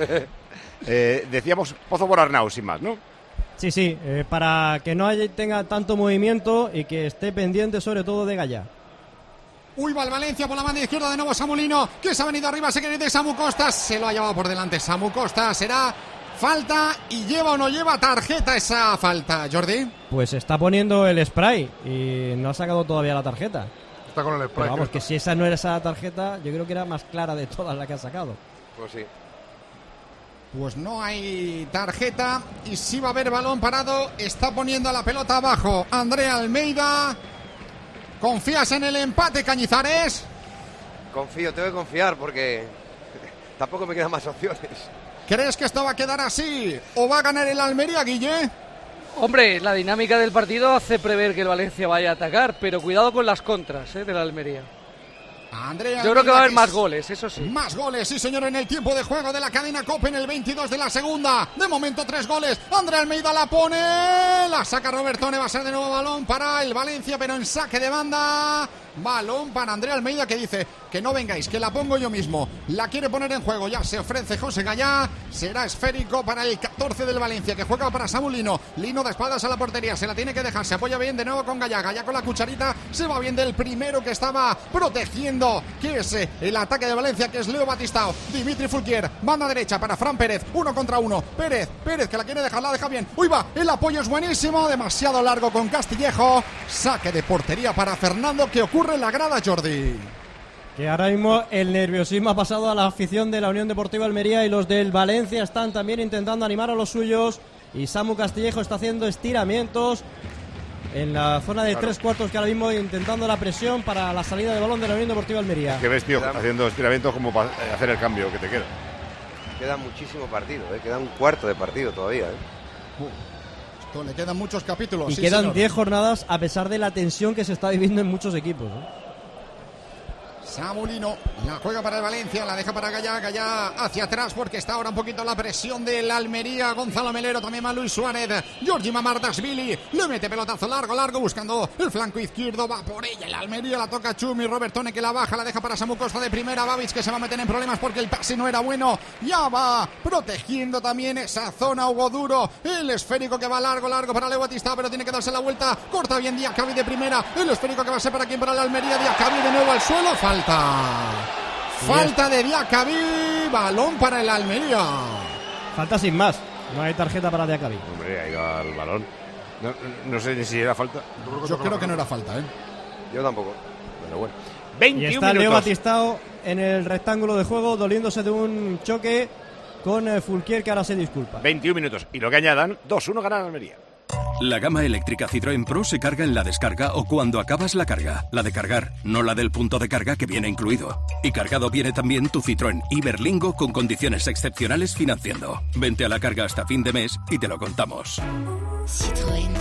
eh, decíamos Pozo por Arnau, sin más, ¿no? Sí, sí, eh, para que no haya, tenga tanto movimiento y que esté pendiente sobre todo de Gallá. Uy, va el Valencia por la banda izquierda de nuevo Samulino, que se ha venido arriba, se quiere de Samu Costa, se lo ha llevado por delante Samu Costa, será falta y lleva o no lleva tarjeta esa falta, Jordi. Pues está poniendo el spray y no ha sacado todavía la tarjeta. Está con el spray. Pero vamos, que si esa no era esa tarjeta, yo creo que era más clara de todas las que ha sacado. Pues sí. Pues no hay tarjeta y sí va a haber balón parado, está poniendo la pelota abajo Andrea Almeida. ¿Confías en el empate, Cañizares? Confío, tengo que confiar porque tampoco me quedan más opciones. ¿Crees que esto va a quedar así o va a ganar el Almería, Guille? Hombre, la dinámica del partido hace prever que el Valencia vaya a atacar, pero cuidado con las contras eh, de la Almería. Andrea Yo creo que va a haber Almeida, más goles, eso sí. Más goles, sí señor, en el tiempo de juego de la cadena COPE en el veintidós de la segunda. De momento tres goles. Andrea Almeida la pone, la saca Robertone, va a ser de nuevo balón para el Valencia, pero en saque de banda. Balón para Andrea Almeida, que dice que no vengáis, que la pongo yo mismo. La quiere poner en juego, ya se ofrece José Gallá. Será esférico para el catorce del Valencia, que juega para Samu Lino. Lino de espaldas a la portería, se la tiene que dejar, se apoya bien de nuevo con Gallá. Gallá con la cucharita, se va bien del primero que estaba protegiendo, que es el ataque de Valencia, que es Leo Batistao. Dimitri Fulquier, banda derecha para Fran Pérez, uno contra uno. Pérez, Pérez que la quiere dejar, la deja bien. Uy, va, el apoyo es buenísimo, demasiado largo con Castillejo. Saque de portería para Fernando, que ocurre en la grada, Jordi. Que ahora mismo el nerviosismo ha pasado a la afición de la Unión Deportiva Almería y los del Valencia están también intentando animar a los suyos. Y Samu Castillejo está haciendo estiramientos en la zona de Claro. tres cuartos, que ahora mismo intentando la presión para la salida de balón de la Unión Deportiva Almería. Que ves, tío, haciendo estiramientos como para hacer el cambio que te queda. Queda muchísimo partido, ¿eh? Queda un cuarto de partido todavía. ¿eh? Esto le quedan muchos capítulos. Y sí, quedan señor. diez jornadas a pesar de la tensión que se está viviendo en muchos equipos, ¿eh? Samulino la juega para el Valencia, la deja para Gallá, Gallá hacia atrás porque está ahora un poquito la presión del Almería. Gonzalo Melero, también más Luis Suárez, Giorgi Mamardashvili, le mete pelotazo largo, largo, buscando el flanco izquierdo, va por ella el Almería, la toca Chumi, Robertone que la baja, la deja para Samu Costa de primera, Babic que se va a meter en problemas porque el pase no era bueno, ya va protegiendo también esa zona, Hugo Duro, el esférico que va largo, largo para Leo Batista, pero tiene que darse la vuelta, corta bien Diacabi de primera, el esférico que va a ser para quien, para el Almería, Diacabi de nuevo al suelo, falta. Falta de Diacabi, balón para el Almería. Falta sin más, no hay tarjeta para Diacabi. Hombre, ahí va el balón. No, no sé ni si era falta. Yo creo que no era falta, ¿eh? Yo tampoco. Pero bueno. Y veintiún está Leo minutos. Batistao en el rectángulo de juego, doliéndose de un choque con eh, Fulquier, que ahora se disculpa. veintiún minutos. Y lo que añadan, dos uno gana Almería. La gama eléctrica Citroën Pro se carga en la descarga o cuando acabas la carga. La de cargar, no la del punto de carga que viene incluido. Y cargado viene también tu Citroën Iberlingo con condiciones excepcionales financiando. Vente a la carga hasta fin de mes y te lo contamos. Citroën.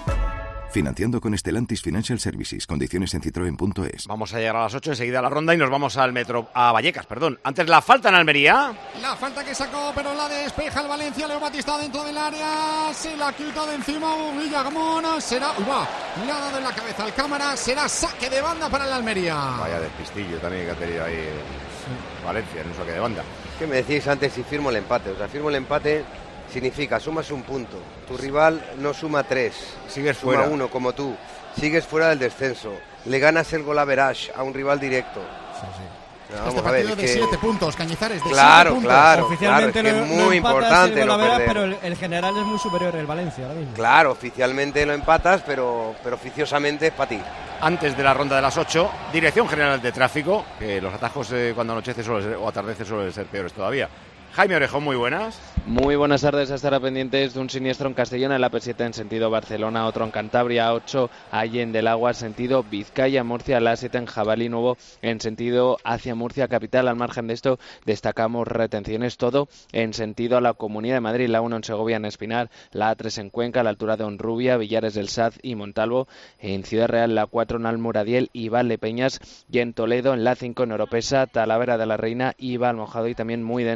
Financiando con Stellantis Financial Services. Condiciones en citroen punto es. Vamos a llegar a las ocho, enseguida a la ronda y nos vamos al metro, a Vallecas, perdón. Antes la falta en Almería. La falta que sacó, pero la despeja el Valencia. Leo Batista dentro del área. Se la quita de encima Villagamón. Será. Uy, va. Le ha dado en la cabeza al cámara. Será saque de banda para el Almería. Vaya despistillo también que ha tenido ahí Valencia en un saque de banda. ¿Qué me decís antes si firmo el empate? O sea, firmo el empate significa sumas un punto. Tu rival no suma tres. Sigues suma fuera. uno como tú. Sigues fuera del descenso. Le ganas el gol average a un rival directo. Sí, sí. No, este vamos a ver, partido de que... siete puntos, Cañizares, de Claro, siete puntos. claro. Oficialmente claro, es que no, es no muy empatas importante el no Golaveras, perder. pero el, el general es muy superior, el Valencia ahora mismo. Claro, oficialmente lo empatas, pero, pero oficiosamente es para ti. Antes de la ronda de las ocho, Dirección General de Tráfico, que los atajos eh, cuando anochece suelen ser, o atardece suelen ser peores todavía. Jaime Orejón, muy buenas. Muy buenas tardes, a estar pendientes de un siniestro en Castellón, en la P siete en sentido Barcelona, otro en Cantabria, ocho Allen del Agua, sentido Vizcaya, Murcia, la A siete en Jabalí Nuevo, en sentido hacia Murcia capital. Al margen de esto, destacamos retenciones, todo en sentido a la Comunidad de Madrid, la uno en Segovia, en Espinar, la A tres en Cuenca, a la altura de Honrubia, Villares del Saz y Montalvo, en Ciudad Real, la cuatro en Almuradiel y Valdepeñas, y en Toledo, en la cinco en Oropesa, Talavera de la Reina y Valmojado, y también muy densa la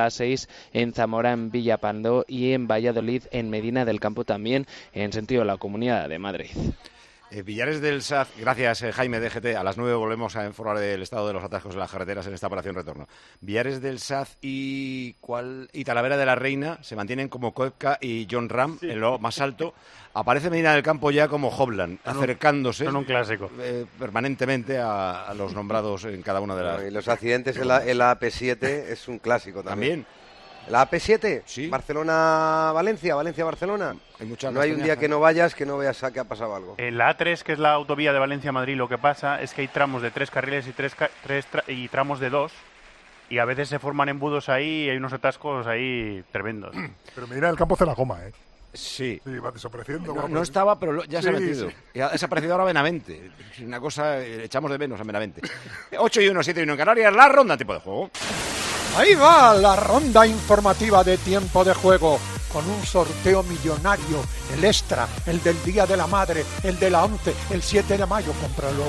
las seis en Zamora, en Villalpando y en Valladolid, en Medina del Campo también, en sentido de la Comunidad de Madrid. Eh, Villares del Saz, gracias eh, Jaime D G T, a las nueve volvemos a informar del estado de los atascos en las carreteras en esta operación retorno. Villares del Saz y, ¿cuál? y Talavera de la Reina se mantienen como Koepka y John Ram sí. en lo más alto. Aparece Medina del Campo ya como Hovland, son acercándose son un clásico. Eh, permanentemente a, a los nombrados en cada una de las... Y los accidentes en la, en la A P siete es un clásico también. ¿También? ¿La A P siete? Sí. Barcelona-Valencia, Valencia-Barcelona. Hay mucha no hay un día que no vayas que no veas a que ha pasado algo. En la A tres, que es la autovía de Valencia-Madrid, lo que pasa es que hay tramos de tres carriles y, tres, ca tres tra y tramos de dos. Y a veces se forman embudos ahí y hay unos atascos ahí tremendos. Pero mira, el campo hace la coma, ¿eh? Sí. Sí, va desapareciendo. No, va no estaba, pero lo, ya sí, se ha metido. Sí. Ya ha desaparecido ahora Benavente. Una cosa, eh, echamos de menos a Benavente. ocho y uno, siete y uno en Canarias, la ronda tipo de juego. Ahí va la ronda informativa de tiempo de juego, con un sorteo millonario, el extra, el del Día de la Madre, el de la once, el siete de mayo, cómpralo.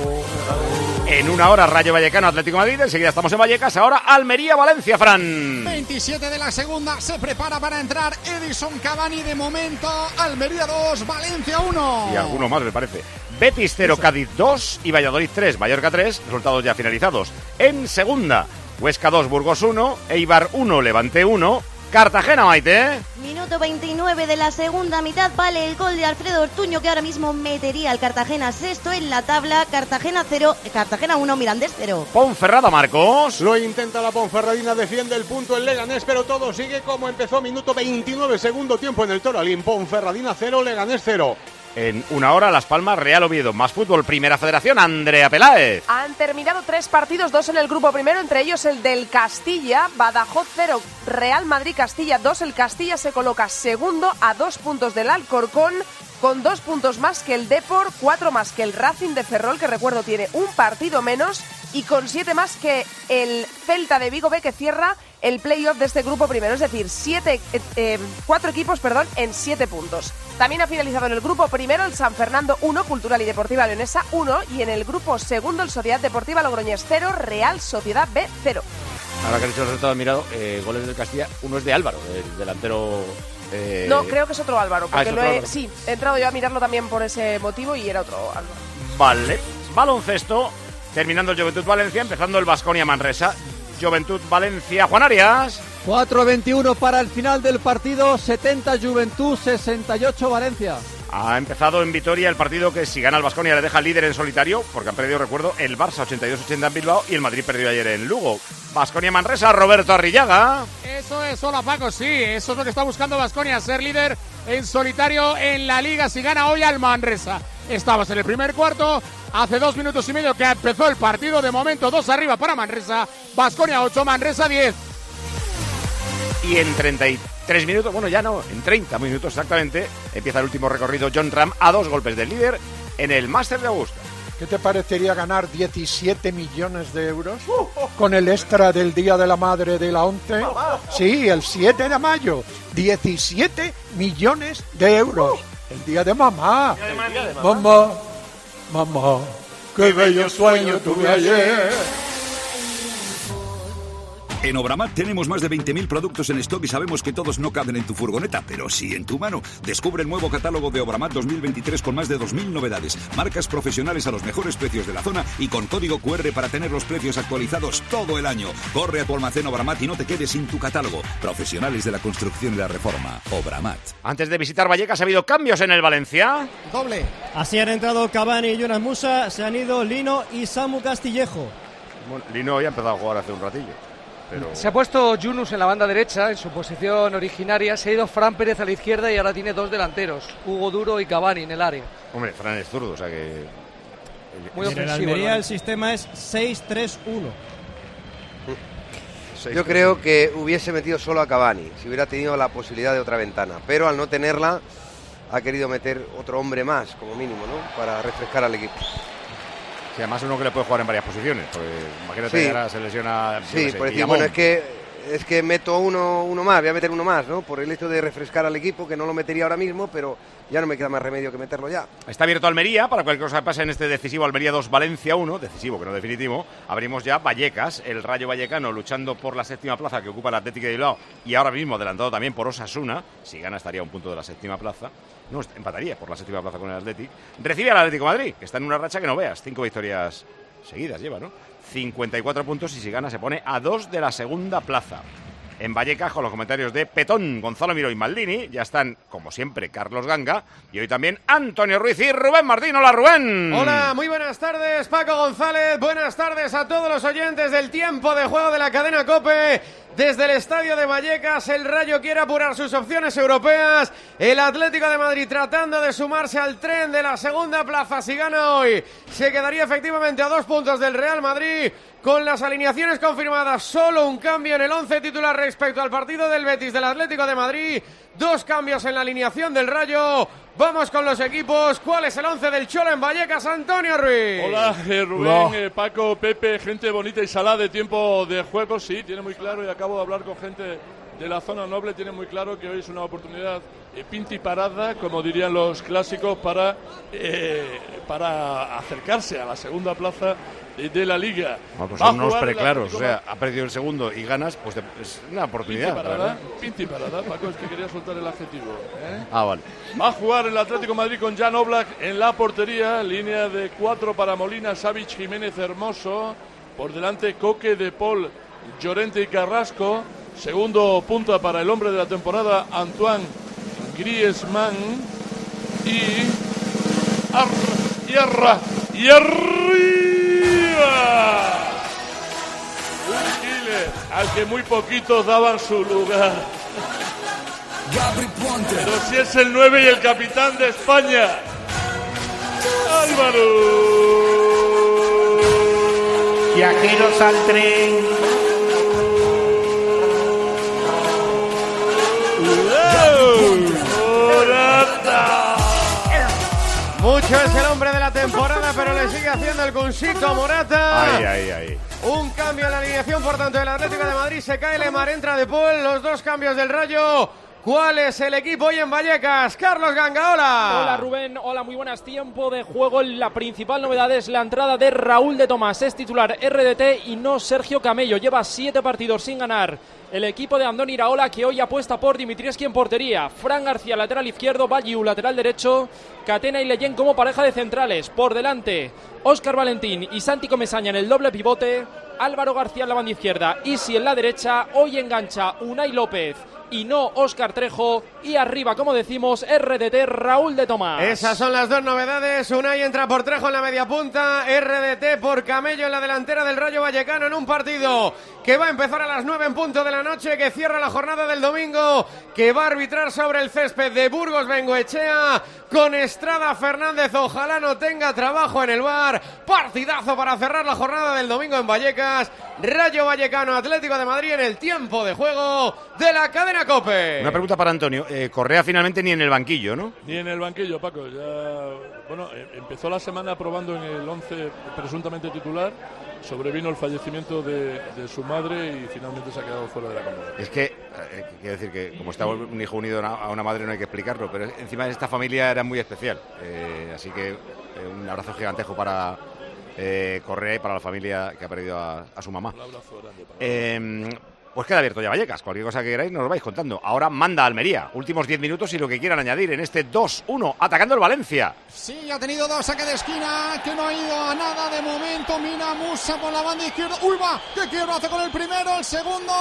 En una hora, Rayo Vallecano, Atlético de Madrid, enseguida estamos en Vallecas, ahora Almería, Valencia, Fran. veintisiete de la segunda, se prepara para entrar Edison Cavani de momento, Almería dos, Valencia uno. Y alguno más, me parece. Betis cero, Cádiz dos y Valladolid tres, Mallorca tres, resultados ya finalizados. En segunda, Huesca dos, Burgos uno, Eibar uno, Levante uno, Cartagena, Maite. Minuto veintinueve de la segunda mitad, vale el gol de Alfredo Ortuño, que ahora mismo metería al Cartagena sexto en la tabla. Cartagena cero, Cartagena uno, Mirandés cero. Ponferrada, Marcos. Lo intenta la Ponferradina, defiende el punto el Leganés, pero todo sigue como empezó. Minuto veintinueve, segundo tiempo en el Toralín. Ponferradina cero, Leganés cero. En una hora, Las Palmas, Real Oviedo. Más fútbol, Primera Federación, Andrea Peláez. Han terminado tres partidos, dos en el grupo primero, entre ellos el del Castilla. Badajoz cero, Real Madrid Castilla dos. El Castilla se coloca segundo a dos puntos del Alcorcón, con dos puntos más que el Depor, cuatro más que el Racing de Ferrol, que recuerdo tiene un partido menos, y con siete más que el Celta de Vigo B, que cierra el playoff de este grupo primero, es decir, siete, eh, eh, cuatro equipos perdón, en siete puntos. También ha finalizado en el grupo primero el San Fernando uno, Cultural y Deportiva Leonesa uno, y en el grupo segundo el Sociedad Deportiva Logroñés cero, Real Sociedad B cero. Ahora que han hecho el resultado, mirado, eh, goles del Castilla, uno es de Álvaro, el delantero... Eh... No, creo que es otro Álvaro, porque ah, lo otro he, Álvaro. sí, he entrado yo a mirarlo también por ese motivo y era otro Álvaro. Vale, baloncesto, terminando el Juventud Valencia, empezando el Baskonia Manresa. Juventud Valencia, Juan Arias. cuatro veintiuno para el final del partido, setenta Juventud, sesenta y ocho Valencia. Ha empezado en Vitoria el partido que si gana el Baskonia le deja líder en solitario, porque han perdido, recuerdo, el Barça ochenta y dos ochenta en Bilbao y el Madrid perdió ayer en Lugo. Baskonia Manresa, Roberto Arrillaga. Eso es, hola Paco, sí, eso es lo que está buscando Baskonia, ser líder en solitario en la Liga si gana hoy al Manresa. Estabas en el primer cuarto, hace dos minutos y medio que empezó el partido, de momento dos arriba para Manresa, Baskonia ocho, Manresa diez. Y en treinta y tres minutos, bueno ya no, en treinta minutos exactamente, empieza el último recorrido John Ram a dos golpes del líder en el Máster de Augusta. ¿Qué te parecería ganar diecisiete millones de euros con el extra del Día de la Madre de la once? Sí, el siete de mayo, diecisiete millones de euros. El día de mamá. Mamá, mamá, qué bello sueño tuve ayer. En Obramat tenemos más de veinte mil productos en stock y sabemos que todos no caben en tu furgoneta, pero sí en tu mano. Descubre el nuevo catálogo de Obramat dos mil veintitrés con más de dos mil novedades, marcas profesionales a los mejores precios de la zona y con código cu erre para tener los precios actualizados todo el año. Corre a tu almacén Obramat y no te quedes sin tu catálogo. Profesionales de la construcción y la reforma. Obramat. Antes de visitar Vallecas ha habido cambios en el Valencia. Doble. Así han entrado Cavani y Jonas Musa, se han ido Lino y Samu Castillejo. Bueno, Lino hoy ha empezado a jugar hace un ratillo. Pero... Se ha puesto Yunus en la banda derecha, en su posición originaria. Se ha ido Fran Pérez a la izquierda y ahora tiene dos delanteros, Hugo Duro y Cavani en el área. Hombre, Fran es zurdo, o sea que... Muy ofensivo. En el Almería el sistema es seis tres uno. Yo creo que hubiese metido solo a Cavani, si hubiera tenido la posibilidad de otra ventana. Pero al no tenerla, ha querido meter otro hombre más, como mínimo, ¿no? Para refrescar al equipo. Sí, además uno que le puede jugar en varias posiciones, porque imagínate sí. que ahora se lesiona... Sí, sé, por decir, bueno, es que es que meto uno, uno más, voy a meter uno más, ¿no? Por el hecho de refrescar al equipo, que no lo metería ahora mismo, pero ya no me queda más remedio que meterlo ya. Está abierto Almería, para cualquier cosa que pase en este decisivo Almería dos, Valencia uno, decisivo que no definitivo. Abrimos ya Vallecas, el Rayo Vallecano luchando por la séptima plaza que ocupa el Atlético de Bilbao y ahora mismo adelantado también por Osasuna. Si gana estaría a un punto de la séptima plaza. No, empataría por la séptima plaza con el Atlético. Recibe al Atlético de Madrid, que está en una racha que no veas, cinco victorias seguidas lleva, ¿no? cincuenta y cuatro puntos y si gana se pone a dos de la segunda plaza. En Vallecas, con los comentarios de Petón, Gonzalo Miró y Maldini, ya están, como siempre, Carlos Ganga y hoy también Antonio Ruiz y Rubén Martín. Hola, Rubén. Hola, muy buenas tardes, Paco González. Buenas tardes a todos los oyentes del tiempo de juego de la cadena COPE. Desde el estadio de Vallecas, el Rayo quiere apurar sus opciones europeas. El Atlético de Madrid tratando de sumarse al tren de la segunda plaza. Si gana hoy, se quedaría efectivamente a dos puntos del Real Madrid. Con las alineaciones confirmadas, solo un cambio en el once titular respecto al partido del Betis del Atlético de Madrid. Dos cambios en la alineación del Rayo. Vamos con los equipos. ¿Cuál es el once del Cholo en Vallecas? Antonio Ruiz. Hola, eh, Rubén, No. eh, Paco, Pepe, gente bonita y salada de tiempo de juego. Sí, tiene muy claro y acabo de hablar con gente de la zona noble. Tiene muy claro que hoy es una oportunidad eh, pinta y parada, como dirían los clásicos, para, eh, para acercarse a la segunda plaza de, de la Liga. Bueno, pues Va a son unos jugar el preclaros, o Atlético sea, ha perdido el segundo y ganas, pues te- es una oportunidad. Pinta y la parada, verdad. pinta y parada, Paco, es que quería soltar el adjetivo. ¿eh? Ah, vale. Va a jugar el Atlético de Madrid con Jan Oblak en la portería, línea de cuatro para Molina, Savic, Jiménez, Hermoso, por delante Coque, De Paul, Llorente y Carrasco, segundo punta para el hombre de la temporada, Antoine Griezmann, y ar, y arra, y arriba un killer al que muy poquitos daban su lugar. Pero si es el nueve y el capitán de España, Álvaro. Viajeros al tren. Mucho es el hombre de la temporada, pero le sigue haciendo el cunsito a Morata. Ay, ay, ay. Un cambio en la alineación, por tanto, del Atlético de Madrid. Se cae Lemar, entra De Paul. Los dos cambios del Rayo. ¿Cuál es el equipo hoy en Vallecas? Carlos Ganga, hola. Hola Rubén, hola, muy buenas. Tiempo de juego. La principal novedad es la entrada de Raúl de Tomás. Es titular R D T y no Sergio Camello. Lleva siete partidos sin ganar. El equipo de Andón Iraola, que hoy apuesta por Dimitrievski en portería. Fran García, lateral izquierdo. Bayiu, lateral derecho. Catena y Leyen como pareja de centrales. Por delante, Óscar Valentín y Santi Comesaña en el doble pivote. Álvaro García en la banda izquierda. Isi en la derecha. Hoy engancha Unai López y no Óscar Trejo. Y arriba, como decimos, R D T, Raúl de Tomás. Esas son las dos novedades. Unai entra por Trejo en la media punta. R D T por Camello en la delantera del Rayo Vallecano en un partido que va a empezar a las nueve en punto de la noche, que cierra la jornada del domingo, que va a arbitrar sobre el césped de Burgos Bengoechea con Estrada Fernández. Ojalá no tenga trabajo en el V A R. Partidazo para cerrar la jornada del domingo en Vallecas. Rayo Vallecano, Atlético de Madrid en el tiempo de juego de la cadena COPE. Una pregunta para Antonio. Eh, Correa finalmente ni en el banquillo, ¿no? Ni en el banquillo, Paco. Ya, bueno, eh, empezó la semana probando en el once presuntamente titular. Sobrevino el fallecimiento de, de su madre y finalmente se ha quedado fuera de la convocatoria. Es que, eh, quiero decir que como está un hijo unido a una madre no hay que explicarlo, pero encima esta familia era muy especial. Eh, así que eh, un abrazo gigantejo para eh, Correa y para la familia que ha perdido a, a su mamá. Un abrazo grande para Eh, pues queda abierto ya Vallecas. Cualquier cosa que queráis nos lo vais contando. Ahora manda Almería. Últimos diez minutos y lo que quieran añadir en este dos uno, atacando el Valencia. Sí, ha tenido dos saques de esquina, que no ha ido a nada de momento. Mira Musa por la banda izquierda. ¡Uy, va! ¡Qué quiebra hace con el primero! El segundo,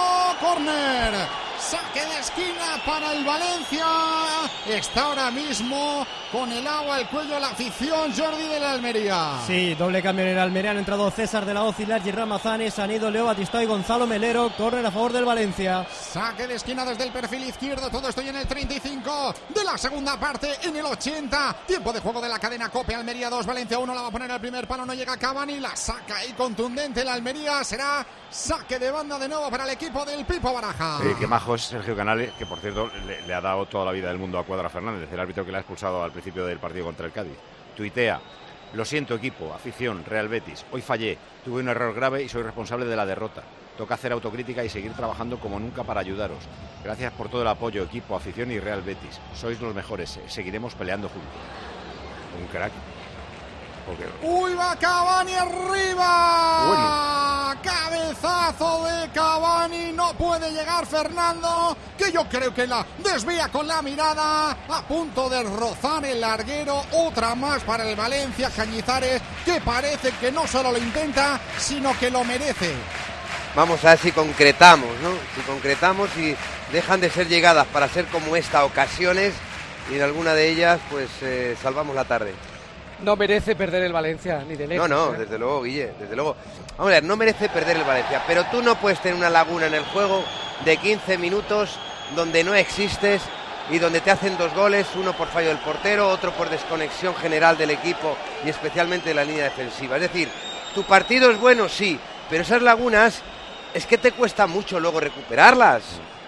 córner. Saque de esquina para el Valencia. Está ahora mismo con el agua al cuello la afición, Jordi de la Almería. Sí, doble cambio en el Almería. Han entrado César de la Hoz, Largi Ramazanes, han ido Leo Batistao y Gonzalo Melero. Córner a favor del Valencia. Saque de esquina desde el perfil izquierdo. Todo esto en el treinta y cinco de la segunda parte. En el ochenta. Tiempo de juego de la cadena COPE. Almería dos, Valencia uno. La va a poner al primer palo. No llega Cavani. La saca ahí contundente la Almería. Será saque de banda de nuevo para el equipo del Pipo Baraja. Sí, qué majo es Sergio Canales, que por cierto le, le ha dado toda la vida del mundo a Cuadra Fernández, el árbitro que le ha expulsado al principio del partido contra el Cádiz. Tuitea: lo siento equipo, afición, Real Betis, hoy fallé, tuve un error grave y soy responsable de la derrota. Toca hacer autocrítica y seguir trabajando como nunca para ayudaros. Gracias por todo el apoyo, equipo, afición y Real Betis. Sois los mejores, seguiremos peleando juntos. Un crack. Porque... ¡Uy, va Cavani arriba! Bueno. Cabezazo de Cavani, no puede llegar Fernando, que yo creo que la desvía con la mirada, a punto de rozar el larguero. Otra más para el Valencia. Cañizares, que parece que no solo lo intenta, sino que lo merece. Vamos a ver si concretamos, ¿no? Si concretamos y dejan de ser llegadas para ser como esta, ocasiones, y en alguna de ellas pues eh, salvamos la tarde. No merece perder el Valencia, ni de lejos. No, no, ¿eh? desde luego, Guille, desde luego. Vamos a ver, no merece perder el Valencia, pero tú no puedes tener una laguna en el juego de quince minutos donde no existes y donde te hacen dos goles, uno por fallo del portero, otro por desconexión general del equipo y especialmente de la línea defensiva. Es decir, tu partido es bueno, sí, pero esas lagunas es que te cuesta mucho luego recuperarlas.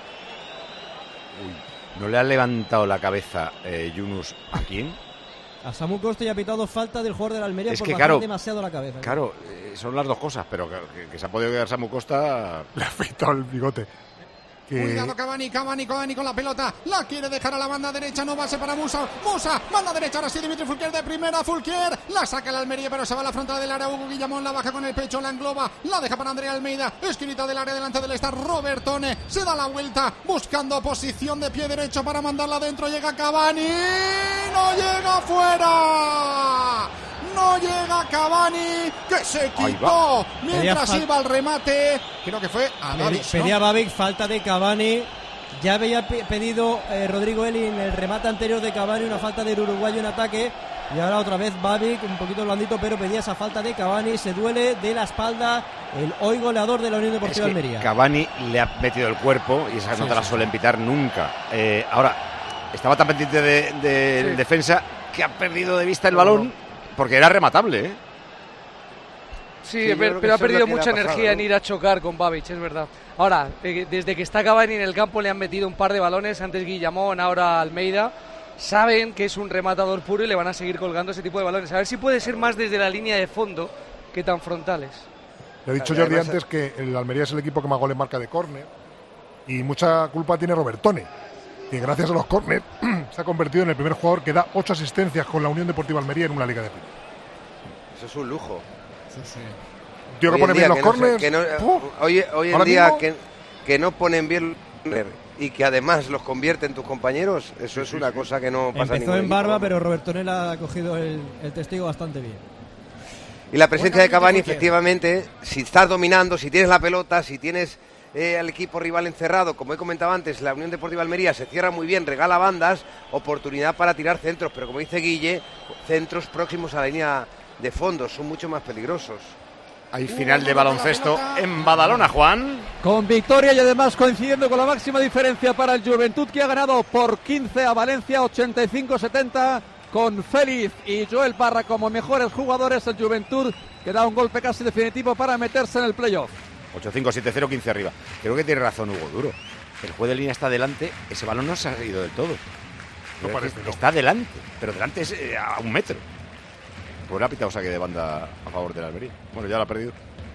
Uy, ¿no le ha levantado la cabeza eh, Yunus a quién? A Samu Costa y ha pitado falta del jugador de la Almería Es por que, bajar claro, demasiado la cabeza. Claro, eh, son las dos cosas, pero que, que, que se ha podido quedar Samu Costa... Le ha afeitado el bigote. Que... Cuidado Cavani, Cavani, Cavani con la pelota, la quiere dejar a la banda derecha, no va a ser para Musa, Musa, banda derecha, ahora sí Dimitri Fulquier de primera, Fulquier, la saca el Almería pero se va a la frontal del área, Hugo Guillamón la baja con el pecho, la engloba, la deja para Andrea Almeida, esquinita del área delante del está Robertone, se da la vuelta, buscando posición de pie derecho para mandarla adentro, llega Cavani, no llega fuera. No llega Cavani, que se quitó mientras Pedía iba al remate. Creo que fue a Pedía, Davis, ¿no? pedía Babic, falta de Cavani. Ya había pe- pedido eh, Rodrigo Eli en el remate anterior de Cavani una falta del uruguayo en ataque. Y ahora otra vez Babic, un poquito blandito, pero pedía esa falta de Cavani. Se duele de la espalda el hoy goleador de la Unión Deportiva Es que Almería. Cavani le ha metido el cuerpo y esas Sí, no te las sí, suelen pitar nunca. Eh, ahora, estaba tan pendiente de, de Sí. defensa que ha perdido de vista el balón porque era rematable, ¿eh? Sí, Sí, yo pero, creo que pero ha eso es lo perdido que le ha mucha pasado, energía ¿no? en ir a chocar con Babic, es verdad. Ahora, eh, desde que está Cavani en el campo le han metido un par de balones, antes Guillamón, ahora Almeida. Saben que es un rematador puro y le van a seguir colgando ese tipo de balones. A ver si puede ser más desde la línea de fondo que tan frontales. Le he dicho Y Jordi además- antes que el Almería es el equipo que más goles marca de córner y mucha culpa tiene Robertone, que gracias a los córner se ha convertido en el primer jugador que da ocho asistencias con la Unión Deportiva Almería en una liga de fútbol. Eso es un lujo. Un tío que Hoy en pone día bien los que no se- córners. que no- ¡puf! hoy, hoy en Ahora día mismo- que, que no ponen bien y que además los convierten tus compañeros, eso es una cosa que no pasa en Empezó ningún en equipo. barba, pero Robertonela ha cogido el, el testigo bastante bien. Y la presencia de Cavani, Fulquier. efectivamente, si estás dominando, si tienes la pelota, si tienes eh, al equipo rival encerrado, como he comentado antes, la Unión Deportiva Almería se cierra muy bien, regala bandas, oportunidad para tirar centros, pero como dice Guille, centros próximos a la línea de fondo son mucho más peligrosos. Hay final de baloncesto en Badalona, Juan. Con victoria y además coincidiendo con la máxima diferencia para el Juventud, que ha ganado por quince a Valencia, ochenta y cinco setenta, con Félix y Joel Parra como mejores jugadores. El Juventud que da un golpe casi definitivo para meterse en el playoff. ocho cinco siete cero quince arriba. Creo que tiene razón Hugo Duro. El juez de línea está delante, ese balón no se ha ido del todo. No Creo parece, que no. Está delante, pero delante es eh, a un metro. Pues le ha pitado saque de banda a favor de la Almería. Bueno, ya lo ha perdido.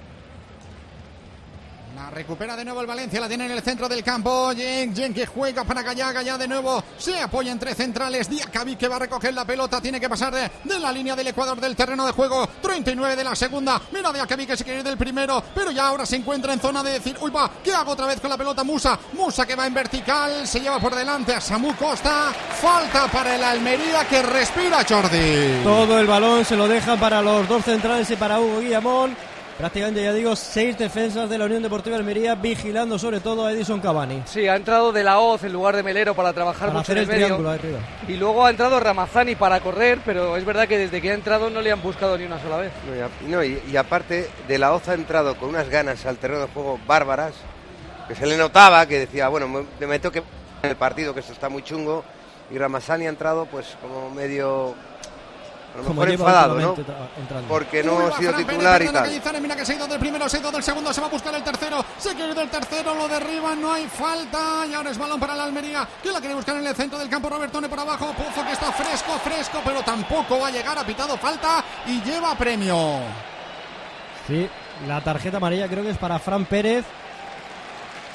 La recupera de nuevo el Valencia, la tiene en el centro del campo. Jen, Jen que juega para Gallá, Gallá de nuevo se apoya entre centrales. Diacabí que va a recoger la pelota, tiene que pasar de, de la línea del Ecuador del terreno de juego. treinta y nueve de la segunda. Mira Diacabí que se quiere ir del primero, pero ya ahora se encuentra en zona de decir, uy va, ¿qué hago otra vez con la pelota? Musa, Musa que va en vertical, se lleva por delante a Samu Costa. Falta para el Almería que respira, Jordi. Todo el balón se lo deja para los dos centrales y para Hugo Guillamón. Prácticamente, ya digo, seis defensas de la Unión Deportiva Almería vigilando sobre todo a Edison Cavani. Sí, ha entrado De La Hoz en lugar de Melero para trabajar Para mucho hacer en el el medio. triángulo ahí arriba. Y luego ha entrado Ramazani para correr, pero es verdad que desde que ha entrado no le han buscado ni una sola vez. No, y, a- no, y, y aparte, De La Hoz ha entrado con unas ganas al terreno de juego bárbaras, que se le notaba, que decía, bueno, me, me tengo que en el partido, que esto está muy chungo, y Ramazani ha entrado pues como medio, a lo Como mejor lleva enfadado, ¿no? últimamente tra- entrando. Porque no Uy, ha va sido Fran Pérez, titular y perdona, tal. Cañizares, mira que se ha ido del primero, se ha ido del segundo, se va a buscar el tercero, se quiere ir del tercero, lo derriba, no hay falta, y ahora es balón para la Almería, que la quiere buscar en el centro del campo, Robertone por abajo, Pozo que está fresco, fresco, pero tampoco va a llegar, ha pitado falta y lleva premio. Sí, la tarjeta amarilla creo que es para Fran Pérez.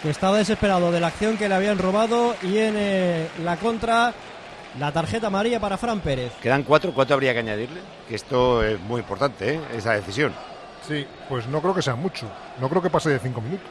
que estaba desesperado de la acción que le habían robado, y en eh, la contra, la tarjeta amarilla para Fran Pérez. Quedan cuatro, ¿cuánto habría que añadirle? Que esto es muy importante, ¿eh? Esa decisión. Sí, pues no creo que sea mucho. No creo que pase de cinco minutos.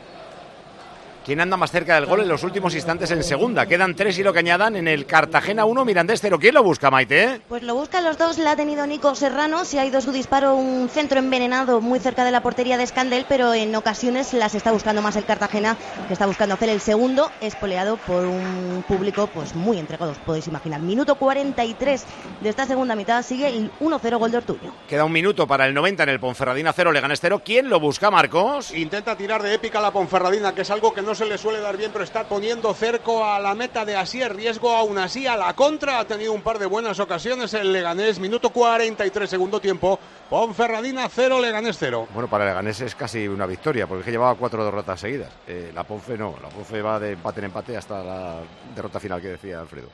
¿Quién anda más cerca del gol en los últimos instantes en segunda? Quedan tres y lo que añadan en el Cartagena uno, Mirandés cero. ¿Quién lo busca, Maite? Pues lo buscan los dos, la ha tenido Nico Serrano. Se ha ido su disparo, un centro envenenado muy cerca de la portería de Escandel, pero en ocasiones las está buscando más el Cartagena, que está buscando hacer el segundo, espoleado por un público pues muy entregado, os podéis imaginar. Minuto cuarenta y tres de esta segunda mitad, sigue el uno cero, gol de Ortuño. Queda un minuto para el noventa en el Ponferradina cero, Leganés cero. ¿Quién lo busca, Marcos? Intenta tirar de épica la Ponferradina, que es algo que no se le suele dar bien, pero está poniendo cerco a la meta de Asier. Riesgo aún así a la contra. Ha tenido un par de buenas ocasiones el Leganés. Minuto cuarenta y tres, segundo tiempo. Ponferradina cero, Leganés cero. Bueno, para el Leganés es casi una victoria, porque es que llevaba cuatro derrotas seguidas. Eh, la Ponfe no, la Ponfe va de empate en empate hasta la derrota final que decía Alfredo.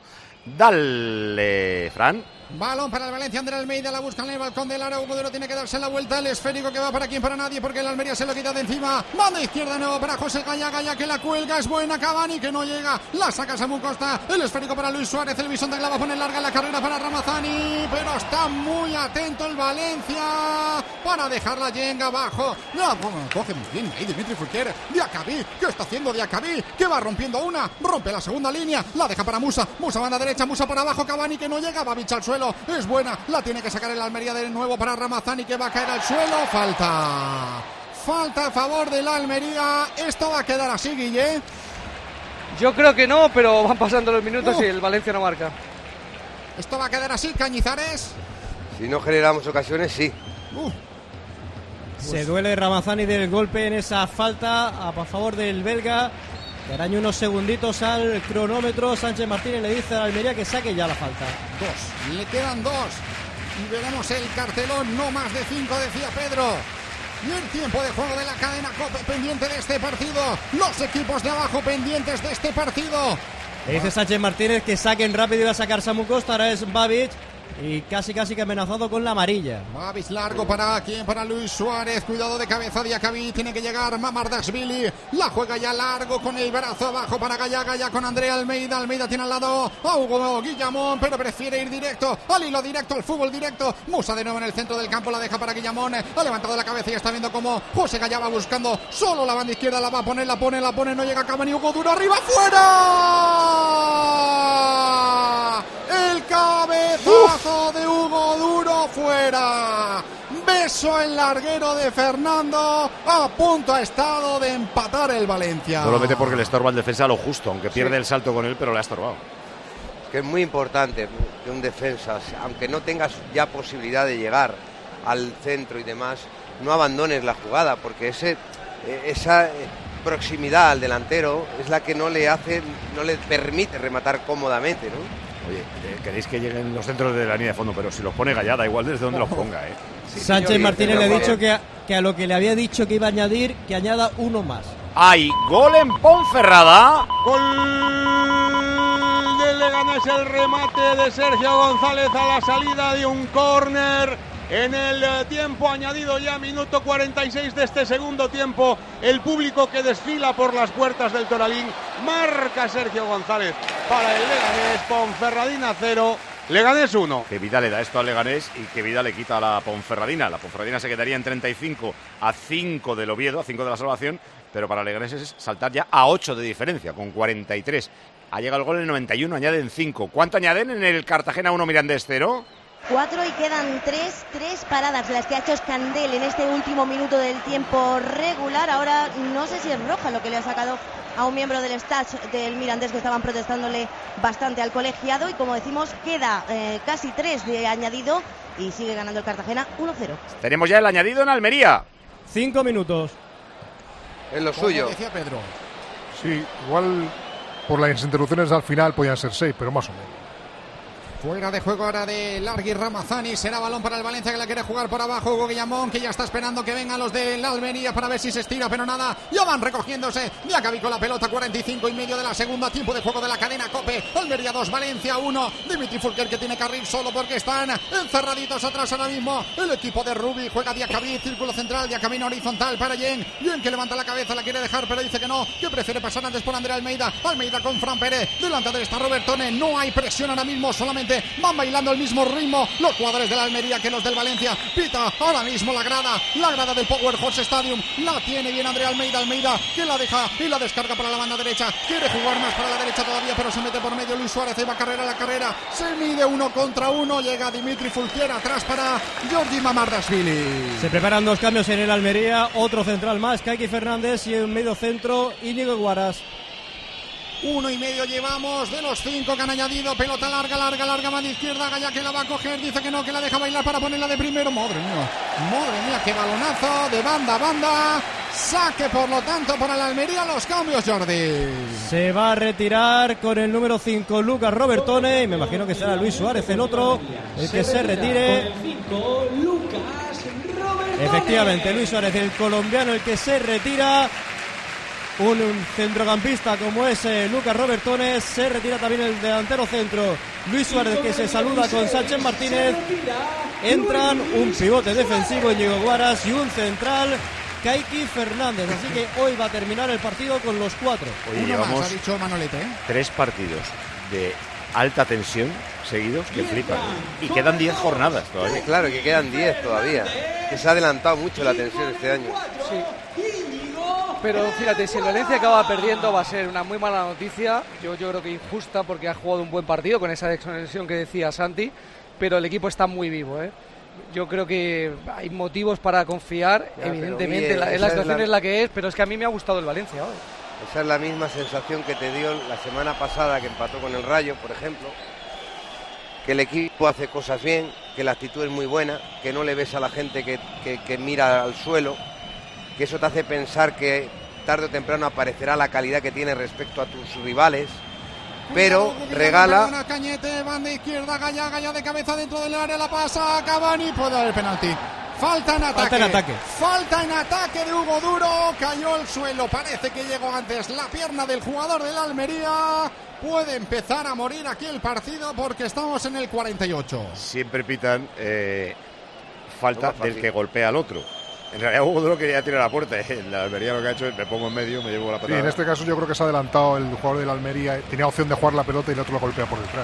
Dale, Fran. Balón para el Valencia, André Almeida la busca en el balcón del área. Hugo Duro tiene que darse la vuelta. El esférico que va para quién, para nadie, porque el Almería se lo quita de encima. Banda izquierda nuevo para José Gaya. Gaya que la cuelga, es buena. Cavani que no llega. La saca Samu Costa. El esférico para Luis Suárez. El bisonte que la va a poner larga la carrera para Ramazani. Pero está muy atento el Valencia para dejar la yenga abajo. No, coge muy bien ahí Dimitri Fulquier. Diacabí, ¿qué está haciendo Diacabí? Que va rompiendo una. Rompe la segunda línea. La deja para Musa. Musa va a la derecha. Musa para abajo. Cavani que no llega. Babic al suelo. Es buena. La tiene que sacar el Almería de nuevo para Ramazani, que va a caer al suelo. Falta. Falta a favor del Almería. Esto va a quedar así, Guille. Yo creo que no, pero van pasando los minutos uh. y el Valencia no marca. Esto va a quedar así, Cañizares. Si no generamos ocasiones, sí. Uh. Se duele Ramazani del golpe en esa falta a favor del belga. Araña unos segunditos al cronómetro. Sánchez Martínez le dice a Almería que saque ya la falta. Dos, le quedan dos. Y veremos el cartelón, no más de cinco, decía Pedro. Y el tiempo de juego de la cadena COPE pendiente de este partido. Los equipos de abajo pendientes de este partido. Le dice Sánchez Martínez que saquen rápido y va a sacar Samu Costa. Ahora es Babic. Y casi casi que amenazado con la amarilla. Babic largo para quién, para Luis Suárez. Cuidado de cabeza Diacabí. Tiene que llegar Mamardashvili. La juega ya largo con el brazo abajo para Gaya. Gaya con André Almeida. Almeida tiene al lado a Hugo Guillamón, pero prefiere ir directo al hilo directo, al fútbol directo. Musa de nuevo en el centro del campo. La deja para Guillamón. Ha levantado la cabeza y está viendo cómo José Gaya va buscando solo la banda izquierda. La va a poner, la pone, la pone. No llega Cavani. Hugo Duro arriba, fuera. El cabezazo Uf. de Hugo Duro fuera. Beso el larguero de Fernando. A punto ha estado de empatar el Valencia. No lo mete porque le estorba el defensa a lo justo, aunque pierde sí. el salto con él, pero le ha estorbado. Es que es muy importante que un defensa, aunque no tengas ya posibilidad de llegar al centro y demás, no abandones la jugada, porque ese, esa proximidad al delantero es la que no le hace, no le permite rematar cómodamente, ¿no? Oye, queréis que lleguen los centros de la línea de fondo, pero si los pone Gallada, igual desde donde los ponga, ¿eh? Sí, Sánchez Martínez le ha dicho que a, que a lo que le había dicho que iba a añadir, que añada uno más. ¡Hay gol en Ponferrada! ¡Gol del Leganés! El remate de Sergio González a la salida de un córner. En el tiempo añadido ya, minuto cuarenta y seis de este segundo tiempo, el público que desfila por las puertas del Toralín, marca Sergio González para el Leganés. Ponferradina cero, Leganés uno. Qué vida le da esto al Leganés y qué vida le quita a la Ponferradina. La Ponferradina se quedaría en treinta y cinco a cinco del Oviedo, a cinco de la salvación, pero para Leganés es saltar ya a ocho de diferencia, con cuarenta y tres. Ha llegado el gol en el noventa y uno, añaden cinco. ¿Cuánto añaden en el Cartagena uno, Mirandés cero? Cuatro y quedan tres, tres paradas las que ha hecho Escandel en este último minuto del tiempo regular. Ahora no sé si es roja lo que le ha sacado a un miembro del staff del Mirandés, que estaban protestándole bastante al colegiado, y como decimos queda eh, casi tres de añadido y sigue ganando el Cartagena uno cero. Tenemos ya el añadido en Almería. Cinco minutos. Es lo suyo. Como decía Pedro. Sí, igual por las interrupciones al final podían ser seis, pero más o menos. Fuera de juego ahora de Largui Ramazani. Será balón para el Valencia que la quiere jugar por abajo. Hugo Guillamón, que ya está esperando que vengan los de la Almería para ver si se estira, pero nada. Ya van recogiéndose. Diacabí con la pelota. cuarenta y cinco y medio de la segunda. Tiempo de juego de la cadena COPE. Almería dos, Valencia uno. Dimitri Fulker que tiene carril solo porque están encerraditos atrás ahora mismo. El equipo de Rubi juega Diacabí. Círculo central. Diacabí horizontal para Jen. Jen que levanta la cabeza. La quiere dejar, pero dice que no. Que prefiere pasar antes por André Almeida. Almeida con Fran Pérez. Delante de él está Robertone. No hay presión ahora mismo. Solamente van bailando el mismo ritmo los jugadores de la Almería que los del Valencia. Pita ahora mismo la grada, la grada del Powerhouse Stadium. La tiene bien André Almeida, Almeida que la deja y la descarga para la banda derecha. Quiere jugar más para la derecha todavía, pero se mete por medio Luis Suárez. Ahí va carrera la carrera. Se mide uno contra uno. Llega Dimitri Fulquier atrás para Georgi Mamardashvili. Se preparan dos cambios en el Almería. Otro central más, Kaiki Fernández, y en medio centro Íñigo Guaras. Uno y medio llevamos de los cinco que han añadido. Pelota larga, larga, larga, mano izquierda. Gaya que la va a coger, dice que no, que la deja bailar para ponerla de primero. Madre mía, madre mía, qué balonazo de banda a banda. Saque, por lo tanto, para la Almería. Los cambios, Jordi. Se va a retirar con el número cinco Lucas Robertone. Y me imagino que será Luis Suárez el otro, el que se retire. Efectivamente, Luis Suárez, el colombiano, el que se retira. Un, un centrocampista como es eh, Lucas Robertone. Se retira también el delantero centro Luis Suárez, que se saluda con Sánchez Martínez. Entran un pivote defensivo Íñigo Guaras y un central Kaiki Fernández. Así que hoy va a terminar el partido con los cuatro. Hoy llevamos ha dicho Manolete, ¿eh? tres partidos de alta tensión seguidos que flipan. Y quedan diez jornadas todavía. Claro que quedan diez todavía. Que se ha adelantado mucho la tensión este año. Sí. Pero fíjate, si el Valencia acaba perdiendo va a ser una muy mala noticia. Yo, yo creo que injusta, porque ha jugado un buen partido con esa desconexión que decía Santi, pero el equipo está muy vivo, ¿eh? Yo creo que hay motivos para confiar. Ya, evidentemente bien, la, la situación es la... es la que es, pero es que a mí me ha gustado el Valencia hoy. Esa es la misma sensación que te dio la semana pasada que empató con el Rayo, por ejemplo, que el equipo hace cosas bien, que la actitud es muy buena, que no le ves a la gente que, que, que mira al suelo, que eso te hace pensar que tarde o temprano aparecerá la calidad que tiene respecto a tus rivales, pero regala. Una Cañete, banda izquierda, Gaya, Gaya de cabeza dentro del área, la pasa Cavani, puede haber penalti. Falta en ataque. Falta en ataque. Falta en ataque de Hugo Duro. Cayó al suelo. Parece que llegó antes la pierna del jugador del Almería. Puede empezar a morir aquí el partido porque estamos en el cuarenta y ocho. Siempre pitan eh, falta del que golpea al otro. En realidad Hugo Duro quería tirar a la puerta. En la Almería lo que ha hecho es me pongo en medio, me llevo la patada. Sí, en este caso yo creo que se ha adelantado el jugador de la Almería. Tenía opción de jugar la pelota y el otro lo golpea por detrás.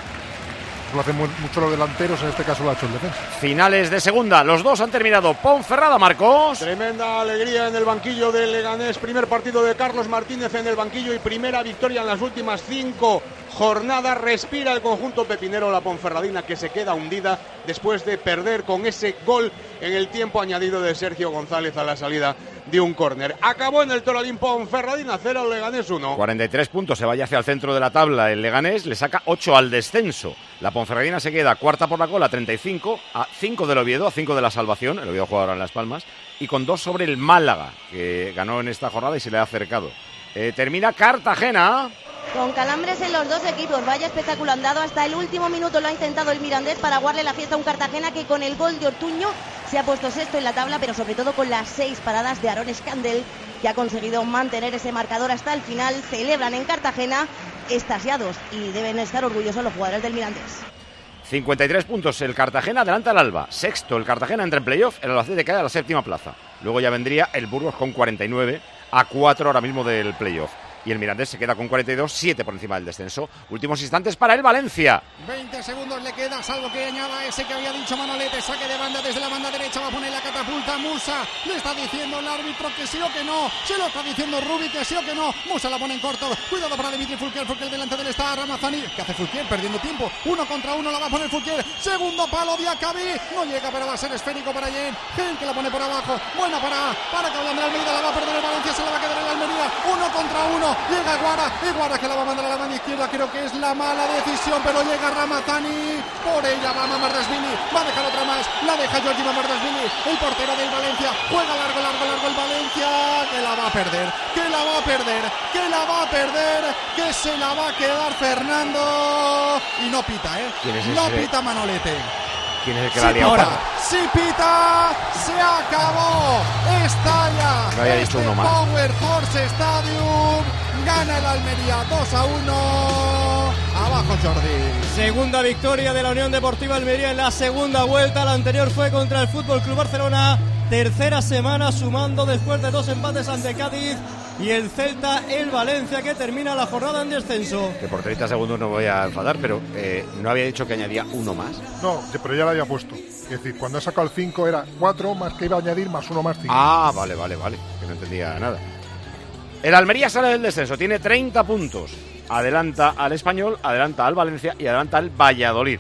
Lo hacen muy, mucho los delanteros, en este caso lo ha hecho el defensa. Finales de segunda, los dos han terminado. Ponferrada, Marcos. Tremenda alegría en el banquillo del Leganés. Primer partido de Carlos Martínez en el banquillo y primera victoria en las últimas cinco jornadas. Respira el conjunto pepinero, la Ponferradina, que se queda hundida después de perder con ese gol en el tiempo añadido de Sergio González a la salida de un córner. Acabó en el Toralín Ponferradina cero, Leganés uno. cuarenta y tres puntos, se vaya hacia el centro de la tabla. El Leganés le saca ocho al descenso. La Ponferradina se queda cuarta por la cola, treinta y cinco, a cinco del Oviedo, a cinco de la salvación. El Oviedo juega ahora en Las Palmas. Y con dos sobre el Málaga, que ganó en esta jornada y se le ha acercado. Eh, termina Cartagena. Con calambres en los dos equipos, vaya espectáculo han dado. Hasta el último minuto lo ha intentado el Mirandés para aguarle la fiesta a un Cartagena que con el gol de Ortuño se ha puesto sexto en la tabla, pero sobre todo con las seis paradas de Aaron Scandell, que ha conseguido mantener ese marcador hasta el final. Celebran en Cartagena extasiados y deben estar orgullosos los jugadores del Mirandés. cincuenta y tres puntos el Cartagena, adelanta al Alba. Sexto el Cartagena, entra en playoff, el Albacete cae a la séptima plaza. Luego ya vendría el Burgos con cuarenta y nueve, a cuatro ahora mismo del playoff. Y el Mirandés se queda con cuarenta y dos, siete por encima del descenso. Últimos instantes para el Valencia. veinte segundos le queda, salvo que añada ese que había dicho Manolete. Saque de banda desde la banda derecha, va a poner la catapulta. Musa le está diciendo el árbitro que sí o que no. Se lo está diciendo Rubi que sí o que no. Musa la pone en corto. Cuidado para Dimitri Fulquier, porque el delante del está Ramazani. ¿Qué hace Fulquier? Perdiendo tiempo. Uno contra uno la va a poner Fulquier. Segundo palo de Acabí. No llega, pero va a ser esférico para Jen. Gen que la pone por abajo. Buena para, para que André Almeida, la va a perder el Valencia. Se la va a quedar en la Almería. Uno contra a uno, llega Guara, Guara que la va a mandar a la mano izquierda, creo que es la mala decisión, pero llega Ramazani, por ella va Mamardashvili, va a dejar otra más, la deja Giorgi Mamardashvili, el portero del Valencia, juega largo, largo, largo el Valencia, que la va a perder, que la va a perder, que la va a perder, que se la va a quedar Fernando, y no pita, ¿eh? No ese? pita Manolete. ¿Quién es el que Si la ha liado? pita, si pita, se acabó, estalla No había dicho este uno más. Power Force Stadium, gana el Almería dos a uno, abajo Jordi. Segunda victoria de la Unión Deportiva Almería en la segunda vuelta. La anterior fue contra el Fútbol Club Barcelona. Tercera semana sumando después de dos empates ante Cádiz y el Celta, el Valencia, que termina la jornada en descenso. Que por treinta segundos no voy a enfadar, pero eh, no había dicho que añadía uno más. No, pero ya lo había puesto. Es decir, cuando he sacado el cinco era cuatro, más que iba a añadir, más uno más cinco. Ah, vale, vale, vale. Que no entendía nada. El Almería sale del descenso, tiene treinta puntos. Adelanta al Español, adelanta al Valencia y adelanta al Valladolid.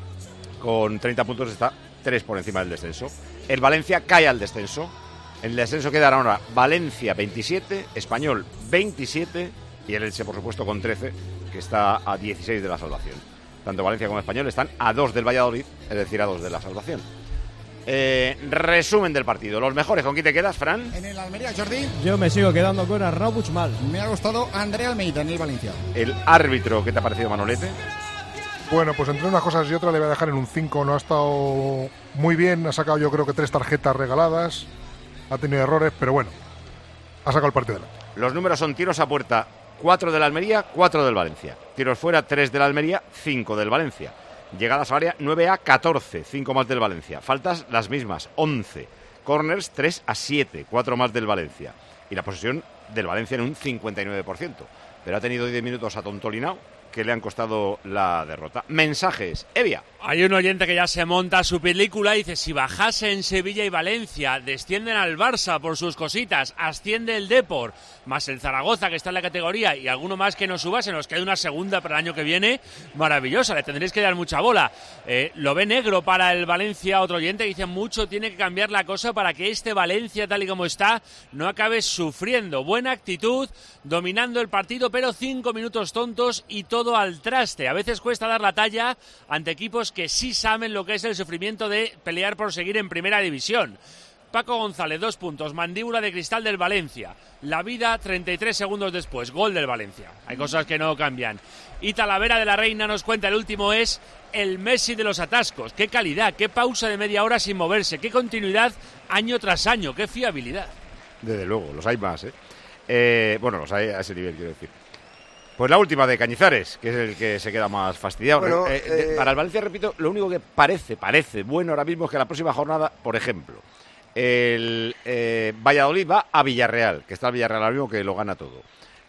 Con treinta puntos está tres por encima del descenso. El Valencia cae al descenso. En el descenso quedará ahora Valencia veintisiete, Español veintisiete y el Elche, por supuesto, con trece, que está a dieciséis de la salvación. Tanto Valencia como Español están a dos del Valladolid, es decir, a dos de la salvación. Eh, resumen del partido. Los mejores, ¿con quién te quedas, Fran? En el Almería, Jordi. Yo me sigo quedando con Arnau Puigmal. Me ha gustado André Almeida en el Valencia. El árbitro, ¿qué te ha parecido, Manolete? Bueno, pues entre unas cosas y otras le voy a dejar en un cinco. No ha estado muy bien, ha sacado yo creo que tres tarjetas regaladas, ha tenido errores, pero bueno, ha sacado el partido adelante. Los números son tiros a puerta, cuatro del Almería, cuatro del Valencia. Tiros fuera, tres del Almería, cinco del Valencia. Llegadas a área, nueve a catorce, cinco más del Valencia. Faltas, las mismas, once. Corners, tres a siete, cuatro más del Valencia. Y la posesión del Valencia en un cincuenta y nueve por ciento. Pero ha tenido diez minutos a Tontolinao, que le han costado la derrota. Mensajes, Evia. Hay un oyente que ya se monta su película y dice: si bajase en Sevilla y Valencia, descienden al Barça por sus cositas, asciende el Depor, más el Zaragoza, que está en la categoría, y alguno más que nos suba, se nos queda una segunda para el año que viene maravillosa, le tendréis que dar mucha bola. Eh, lo ve negro para el Valencia, otro oyente que dice: mucho tiene que cambiar la cosa para que este Valencia, tal y como está, no acabe sufriendo. Buena actitud, dominando el partido, pero cinco minutos tontos y todo al traste. A veces cuesta dar la talla ante equipos que sí saben lo que es el sufrimiento de pelear por seguir en primera división. Paco González, dos puntos, mandíbula de cristal del Valencia. La vida, treinta y tres segundos después, gol del Valencia. Hay cosas que no cambian. Y Talavera de la Reina nos cuenta, el último es el Messi de los atascos. Qué calidad, qué pausa de media hora sin moverse, qué continuidad año tras año, qué fiabilidad. Desde luego, los hay más, ¿eh? eh bueno, los hay a ese nivel, quiero decir. Pues la última de Cañizares, que es el que se queda más fastidiado. Bueno, eh, de, eh... para el Valencia, repito, lo único que parece, parece bueno ahora mismo es que la próxima jornada, por ejemplo, el eh, Valladolid va a Villarreal, que está el Villarreal ahora mismo que lo gana todo.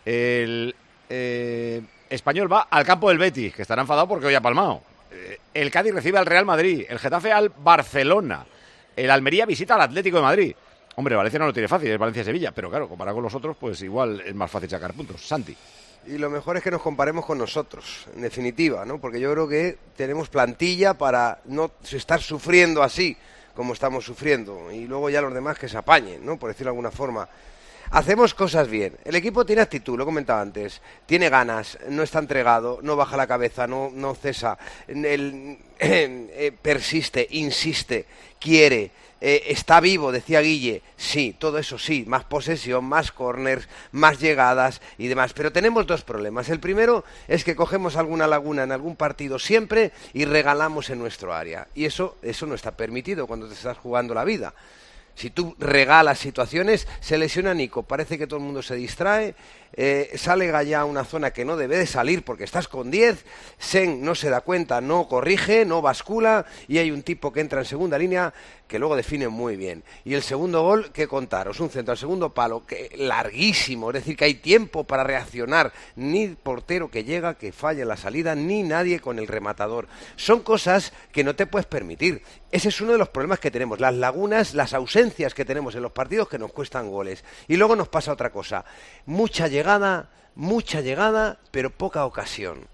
El eh, Español va al campo del Betis, que estará enfadado porque hoy ha palmado. Eh, el Cádiz recibe al Real Madrid, el Getafe al Barcelona, el Almería visita al Atlético de Madrid. Hombre, Valencia no lo tiene fácil, es Valencia-Sevilla, pero claro, comparado con los otros, pues igual es más fácil sacar puntos. Santi. Y lo mejor es que nos comparemos con nosotros, en definitiva, ¿no? Porque yo creo que tenemos plantilla para no estar sufriendo así como estamos sufriendo. Y luego ya los demás que se apañen, ¿no? Por decirlo de alguna forma. Hacemos cosas bien. El equipo tiene actitud, lo he comentado antes. Tiene ganas, no está entregado, no baja la cabeza, no, no cesa. El, eh, persiste, insiste, quiere. Eh, está vivo, decía Guille, sí, todo eso sí, más posesión, más corners, más llegadas y demás, pero tenemos dos problemas. El primero es que cogemos alguna laguna en algún partido siempre y regalamos en nuestro área, y eso, eso no está permitido cuando te estás jugando la vida. Si tú regalas situaciones, se lesiona Nico, parece que todo el mundo se distrae, eh, sale Gallá a una zona que no debe de salir porque estás con diez, Sen no se da cuenta, no corrige, no bascula, y hay un tipo que entra en segunda línea que luego define muy bien. Y el segundo gol, ¿qué contaros? Un centro al segundo palo, que larguísimo, es decir, que hay tiempo para reaccionar, ni portero que llega, que falle la salida, ni nadie con el rematador. Son cosas que no te puedes permitir. Ese es uno de los problemas que tenemos, las lagunas, las ausencias que tenemos en los partidos que nos cuestan goles. Y luego nos pasa otra cosa, mucha llegada, mucha llegada, pero poca ocasión.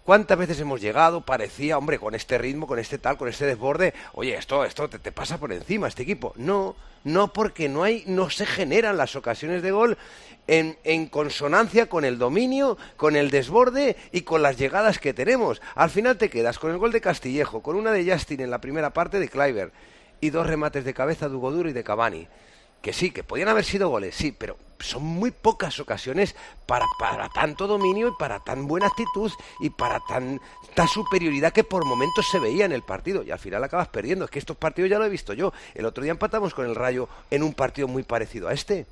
¿Cuántas veces hemos llegado? Parecía, hombre, con este ritmo, con este tal, con este desborde, oye, esto, esto te, te pasa por encima, este equipo. No, no, porque no hay, no se generan las ocasiones de gol en, en consonancia con el dominio, con el desborde y con las llegadas que tenemos. Al final te quedas con el gol de Castillejo, con una de Justin en la primera parte de Kluivert y dos remates de cabeza de Hugo Duro y de Cavani. Que sí, que podían haber sido goles, sí, pero son muy pocas ocasiones para, para tanto dominio y para tan buena actitud y para tanta superioridad que por momentos se veía en el partido. Y al final acabas perdiendo. Es que estos partidos ya lo he visto yo. El otro día empatamos con el Rayo en un partido muy parecido a este.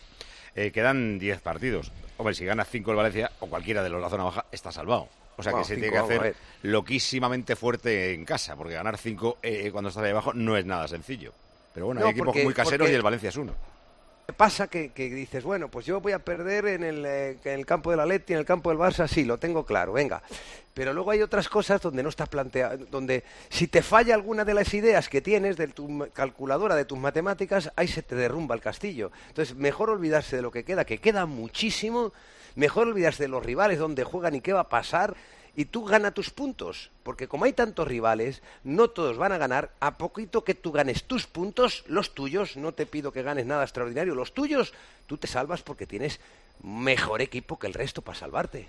Eh, quedan diez partidos. Hombre, si gana cinco el Valencia o cualquiera de los de la zona baja, está salvado. O sea Bueno, que se cinco, tiene que hacer vamos loquísimamente fuerte en casa, porque ganar cinco eh, cuando estás ahí abajo no es nada sencillo. Pero bueno, No, hay equipos porque- muy caseros porque- y el Valencia es uno. Pasa que, que dices, bueno, pues yo voy a perder en el, eh, en el campo del Atleti, en el campo del Barça, sí, lo tengo claro, venga. Pero luego hay otras cosas donde no estás planteado, donde si te falla alguna de las ideas que tienes de tu calculadora, de tus matemáticas, ahí se te derrumba el castillo. Entonces, mejor olvidarse de lo que queda, que queda muchísimo, mejor olvidarse de los rivales, dónde juegan y qué va a pasar, y tú gana tus puntos, porque como hay tantos rivales, no todos van a ganar. A poquito que tú ganes tus puntos, los tuyos, no te pido que ganes nada extraordinario, los tuyos, tú te salvas porque tienes mejor equipo que el resto para salvarte.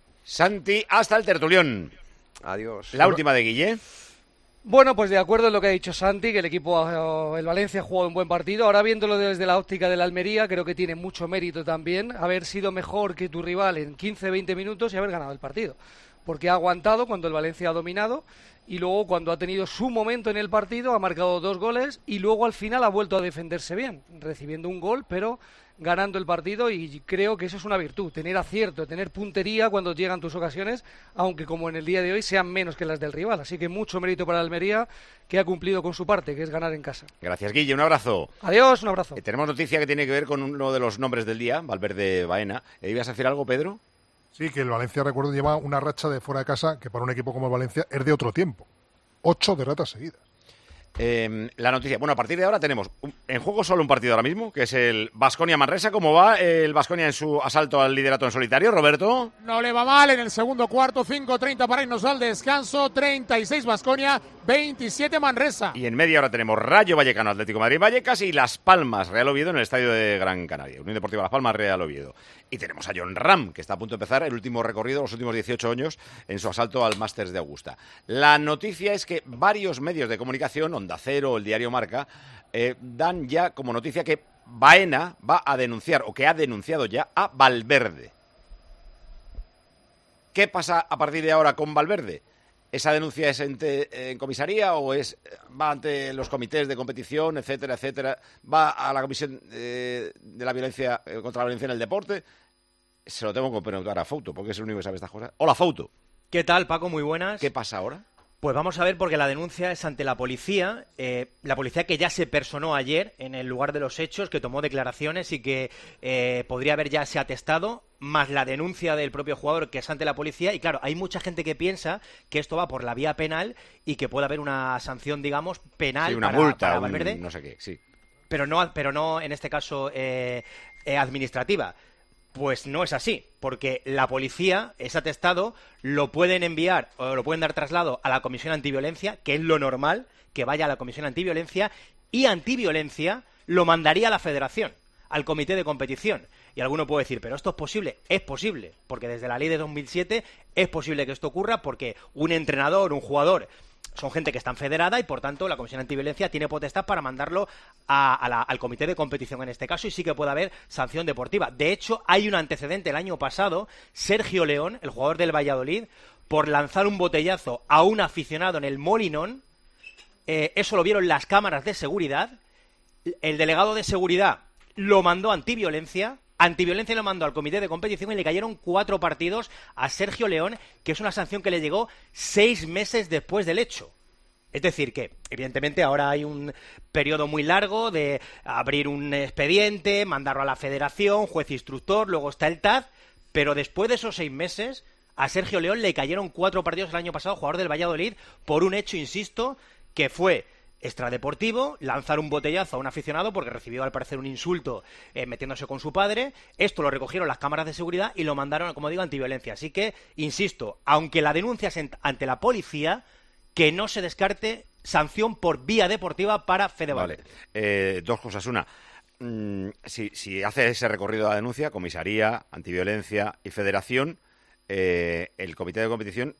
Santi, hasta el tertulión. Adiós. La última de Guille. Bueno, pues de acuerdo en lo que ha dicho Santi, que el equipo, el Valencia ha jugado un buen partido. Ahora viéndolo desde la óptica del Almería, creo que tiene mucho mérito también haber sido mejor que tu rival en quince veinte minutos y haber ganado el partido. Porque ha aguantado cuando el Valencia ha dominado y luego cuando ha tenido su momento en el partido ha marcado dos goles y luego al final ha vuelto a defenderse bien, recibiendo un gol, pero ganando el partido, y creo que eso es una virtud, tener acierto, tener puntería cuando llegan tus ocasiones, aunque como en el día de hoy sean menos que las del rival. Así que mucho mérito para Almería, que ha cumplido con su parte, que es ganar en casa. Gracias, Guille. Un abrazo. Adiós, un abrazo. Eh, tenemos noticia que tiene que ver con uno de los nombres del día, Valverde Baena. ¿Eh, ¿Ibas a decir algo, Pedro? Sí, que el Valencia, recuerdo, lleva una racha de fuera de casa que para un equipo como el Valencia es de otro tiempo. Ocho derrotas seguidas. Eh, la noticia. Bueno, a partir de ahora tenemos un- en juego solo un partido ahora mismo, que es el Baskonia-Manresa. ¿Cómo va el Baskonia en su asalto al liderato en solitario, Roberto? No le va mal en el segundo cuarto, cinco treinta para irnos al descanso, treinta y seis Baskonia, veintisiete Manresa. Y en media hora tenemos Rayo Vallecano, Atlético de Madrid, Vallecas y Las Palmas, Real Oviedo en el estadio de Gran Canaria. Unión Deportiva Las Palmas, Real Oviedo. Y tenemos a John Ram, que está a punto de empezar el último recorrido, los últimos dieciocho años, en su asalto al Masters de Augusta. La noticia es que varios medios de comunicación, Onda Cero, el diario Marca, eh, dan ya como noticia que Baena va a denunciar, o que ha denunciado ya, a Valverde. ¿Qué pasa a partir de ahora con Valverde? ¿Esa denuncia es en, te- en comisaría o es va ante los comités de competición, etcétera, etcétera? ¿Va a la comisión eh, de la violencia eh, contra la violencia en el deporte? Se lo tengo que preguntar a Fouto, porque es el único que sabe estas cosas. Hola, Fouto. ¿Qué tal, Paco? Muy buenas. ¿Qué pasa ahora? Pues vamos a ver, porque la denuncia es ante la policía, eh, la policía que ya se personó ayer en el lugar de los hechos, que tomó declaraciones y que eh, podría haber ya se atestado, más la denuncia del propio jugador que es ante la policía. Y claro, hay mucha gente que piensa que esto va por la vía penal y que puede haber una sanción, digamos, penal Sí, una para, multa, para un Valverde, no sé qué, sí. pero no, pero no en este caso eh, eh, administrativa. Pues no es así, porque la policía, ese atestado, lo pueden enviar o lo pueden dar traslado a la Comisión Antiviolencia, que es lo normal, que vaya a la Comisión Antiviolencia, y Antiviolencia lo mandaría a la Federación, al Comité de Competición. Y alguno puede decir, ¿pero esto es posible? Es posible, porque desde la ley de dos mil siete es posible que esto ocurra, porque un entrenador, un jugador, son gente que están federada y, por tanto, la Comisión Antiviolencia tiene potestad para mandarlo a, a la, al Comité de Competición en este caso, y sí que puede haber sanción deportiva. De hecho, hay un antecedente el año pasado, Sergio León, el jugador del Valladolid, por lanzar un botellazo a un aficionado en el Molinón. Eh, eso lo vieron las cámaras de seguridad. El delegado de seguridad lo mandó a Antiviolencia. Antiviolencia lo mandó al Comité de Competición y le cayeron cuatro partidos a Sergio León, que es una sanción que le llegó seis meses después del hecho. Es decir, que evidentemente ahora hay un periodo muy largo de abrir un expediente, mandarlo a la federación, juez instructor, luego está el T A D, pero después de esos seis meses a Sergio León le cayeron cuatro partidos el año pasado, jugador del Valladolid, por un hecho, insisto, que fue extradeportivo, lanzar un botellazo a un aficionado porque recibió al parecer un insulto eh, metiéndose con su padre. Esto lo recogieron las cámaras de seguridad y lo mandaron, como digo, a antiviolencia. Así que, insisto, aunque la denuncia es ante la policía, que no se descarte sanción por vía deportiva para Fede Valverde. Vale. Eh, dos cosas. Una, mmm, si, si hace ese recorrido de la denuncia, comisaría, antiviolencia y federación, eh, el comité de competición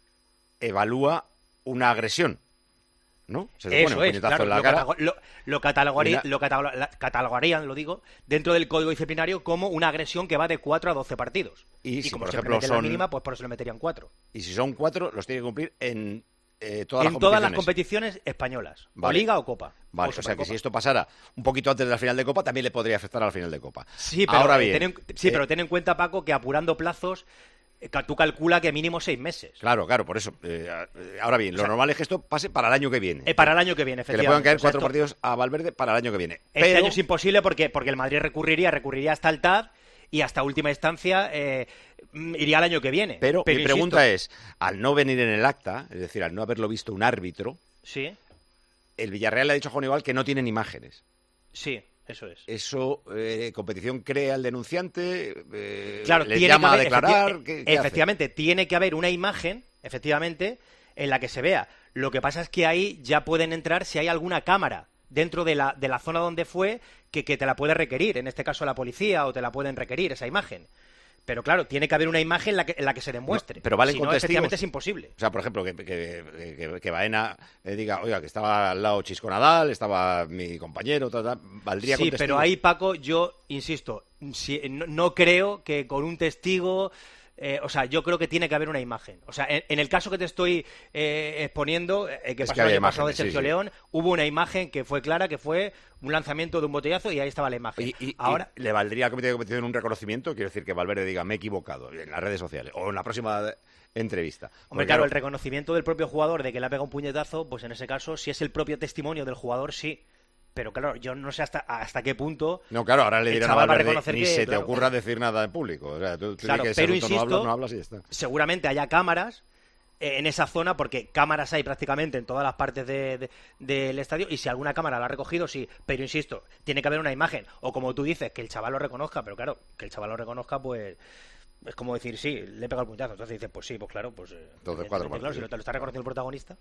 evalúa una agresión, ¿no? Se supone, Eso un es, puñetazo claro, en la lo, cara. catalogo- lo, lo, catalogaría- Una- lo cataloga- catalogarían, lo digo, dentro del código disciplinario como una agresión que va de cuatro a doce partidos. Y si, como por se ejemplo, mete la son- mínima, pues por eso le meterían cuatro. Y si son cuatro, los tiene que cumplir en eh, todas en las todas las competiciones. competiciones españolas, o Vale. Liga o Copa. Vale, o o sea que Supercopa. si esto pasara un poquito antes de la final de Copa, también le podría afectar a la final de Copa. Sí, pero, Ahora eh, bien, ten en, sí eh, pero ten en cuenta, Paco, que apurando plazos, eh, ca- tú calcula que mínimo seis meses. Claro, claro, por eso. Eh, ahora bien, lo O sea, normal es que esto pase para el año que viene. Eh, para el año que viene, Que le puedan efectivamente. caer O sea, cuatro esto- partidos a Valverde para el año que viene. Este Pero- año es imposible porque, porque el Madrid recurriría, recurriría hasta el T A D y hasta última instancia eh, mm, iría al año que viene. Pero, mi insisto, pregunta es, al no venir en el acta, es decir, al no haberlo visto un árbitro, Sí, el Villarreal le ha dicho a Juan Igual que no tienen imágenes. sí, eso es. Eso, eh, competición crea al denunciante, eh, Claro, les tiene llama que a haber- declarar. efecti- ¿qué- qué hace? efectivamente, tiene que haber una imagen, efectivamente, en la que se vea. Lo que pasa es que ahí ya pueden entrar si hay alguna cámara dentro de la, de la zona donde fue que, que te la puede requerir, en este caso la policía, o te la pueden requerir esa imagen. Pero claro, tiene que haber una imagen en la que, en la que se demuestre. No, pero valen si con no, efectivamente testigos. es imposible. O sea, por ejemplo, que, que, que, que Baena eh, diga, oiga, que estaba al lado Chisco Nadal, estaba mi compañero, tal, tal, valdría Sí, con pero testigos. ahí, Paco, yo insisto, si- no, no creo que con un testigo... eh, o sea, yo creo que tiene que haber una imagen. O sea, en, en el caso que te estoy eh, exponiendo, eh, que Es que pasó el había año pasado de imágenes, sí, Sergio sí. León, hubo una imagen que fue clara, que fue un lanzamiento de un botellazo y ahí estaba la imagen. Y, y- Ahora, y le valdría al comité de competición un reconocimiento, quiero decir que Valverde diga, me he equivocado, en las redes sociales, o en la próxima entrevista. hombre, Porque, claro, el reconocimiento del propio jugador de que le ha pegado un puñetazo, pues en ese caso, si es el propio testimonio del jugador, sí. Pero claro, yo no sé hasta, hasta qué punto... No, claro, ahora le el dirán a chaval va a Valverde, reconocer ni que, se claro, te ocurra decir nada en público. O sea, tú, tú Claro, di que ese pero asunto insisto, no hablas, no hablas y ya está. seguramente haya cámaras eh, en esa zona, porque cámaras hay prácticamente en todas las partes de- de- del estadio, y si alguna cámara la ha recogido, sí, pero insisto, tiene que haber una imagen, o como tú dices, que el chaval lo reconozca, pero claro, que el chaval lo reconozca, pues es como decir, sí, le he pegado el puñetazo, entonces dices, pues sí, pues claro, pues eh, Entonces, cuatro evidentemente, claro, si partidos. lo, te lo está reconociendo el protagonista.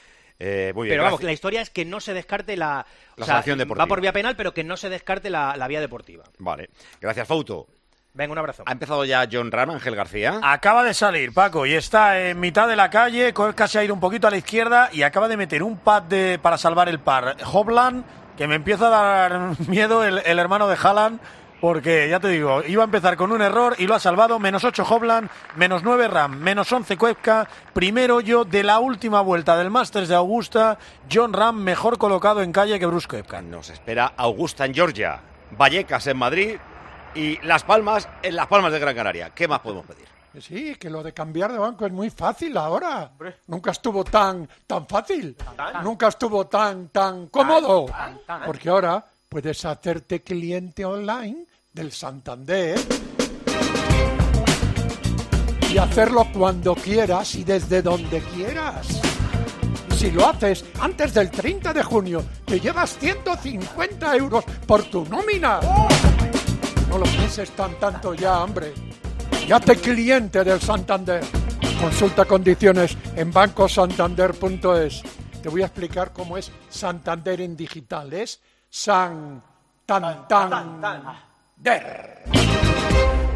Eh, muy bien, Pero vamos, gracias. la historia es que no se descarte la... La o sea, sanción deportiva. va por vía penal, pero que no se descarte la, la vía deportiva. Vale, gracias, Fauto. Venga, un abrazo. Ha empezado ya John Ram, Ángel García. Acaba de salir, Paco, y está en mitad de la calle. Koepka se ha ido un poquito a la izquierda y acaba de meter un pad de, para salvar el par. Hovland, que me empieza a dar miedo el, el hermano de Haaland, porque ya te digo, iba a empezar con un error y lo ha salvado. Menos ocho Hovland, menos nueve Ram, menos once Koepka. Primero yo de la última vuelta del Masters de Augusta, John Ram mejor colocado en calle que Bruce Koepka. Nos espera Augusta en Georgia, Vallecas en Madrid y Las Palmas en Las Palmas de Gran Canaria. ¿Qué más podemos pedir? Sí, que lo de cambiar de banco es muy fácil ahora. Nunca estuvo tan tan fácil. Nunca estuvo tan tan cómodo. Porque ahora puedes hacerte cliente online del Santander y hacerlo cuando quieras y desde donde quieras. Y si lo haces antes del treinta de junio, te llevas ciento cincuenta euros por tu nómina. No lo pienses tan tanto ya, hombre. Y hazte cliente del Santander. Consulta condiciones en banco santander punto es. Te voy a explicar cómo es Santander en digital. Es San tan tan der.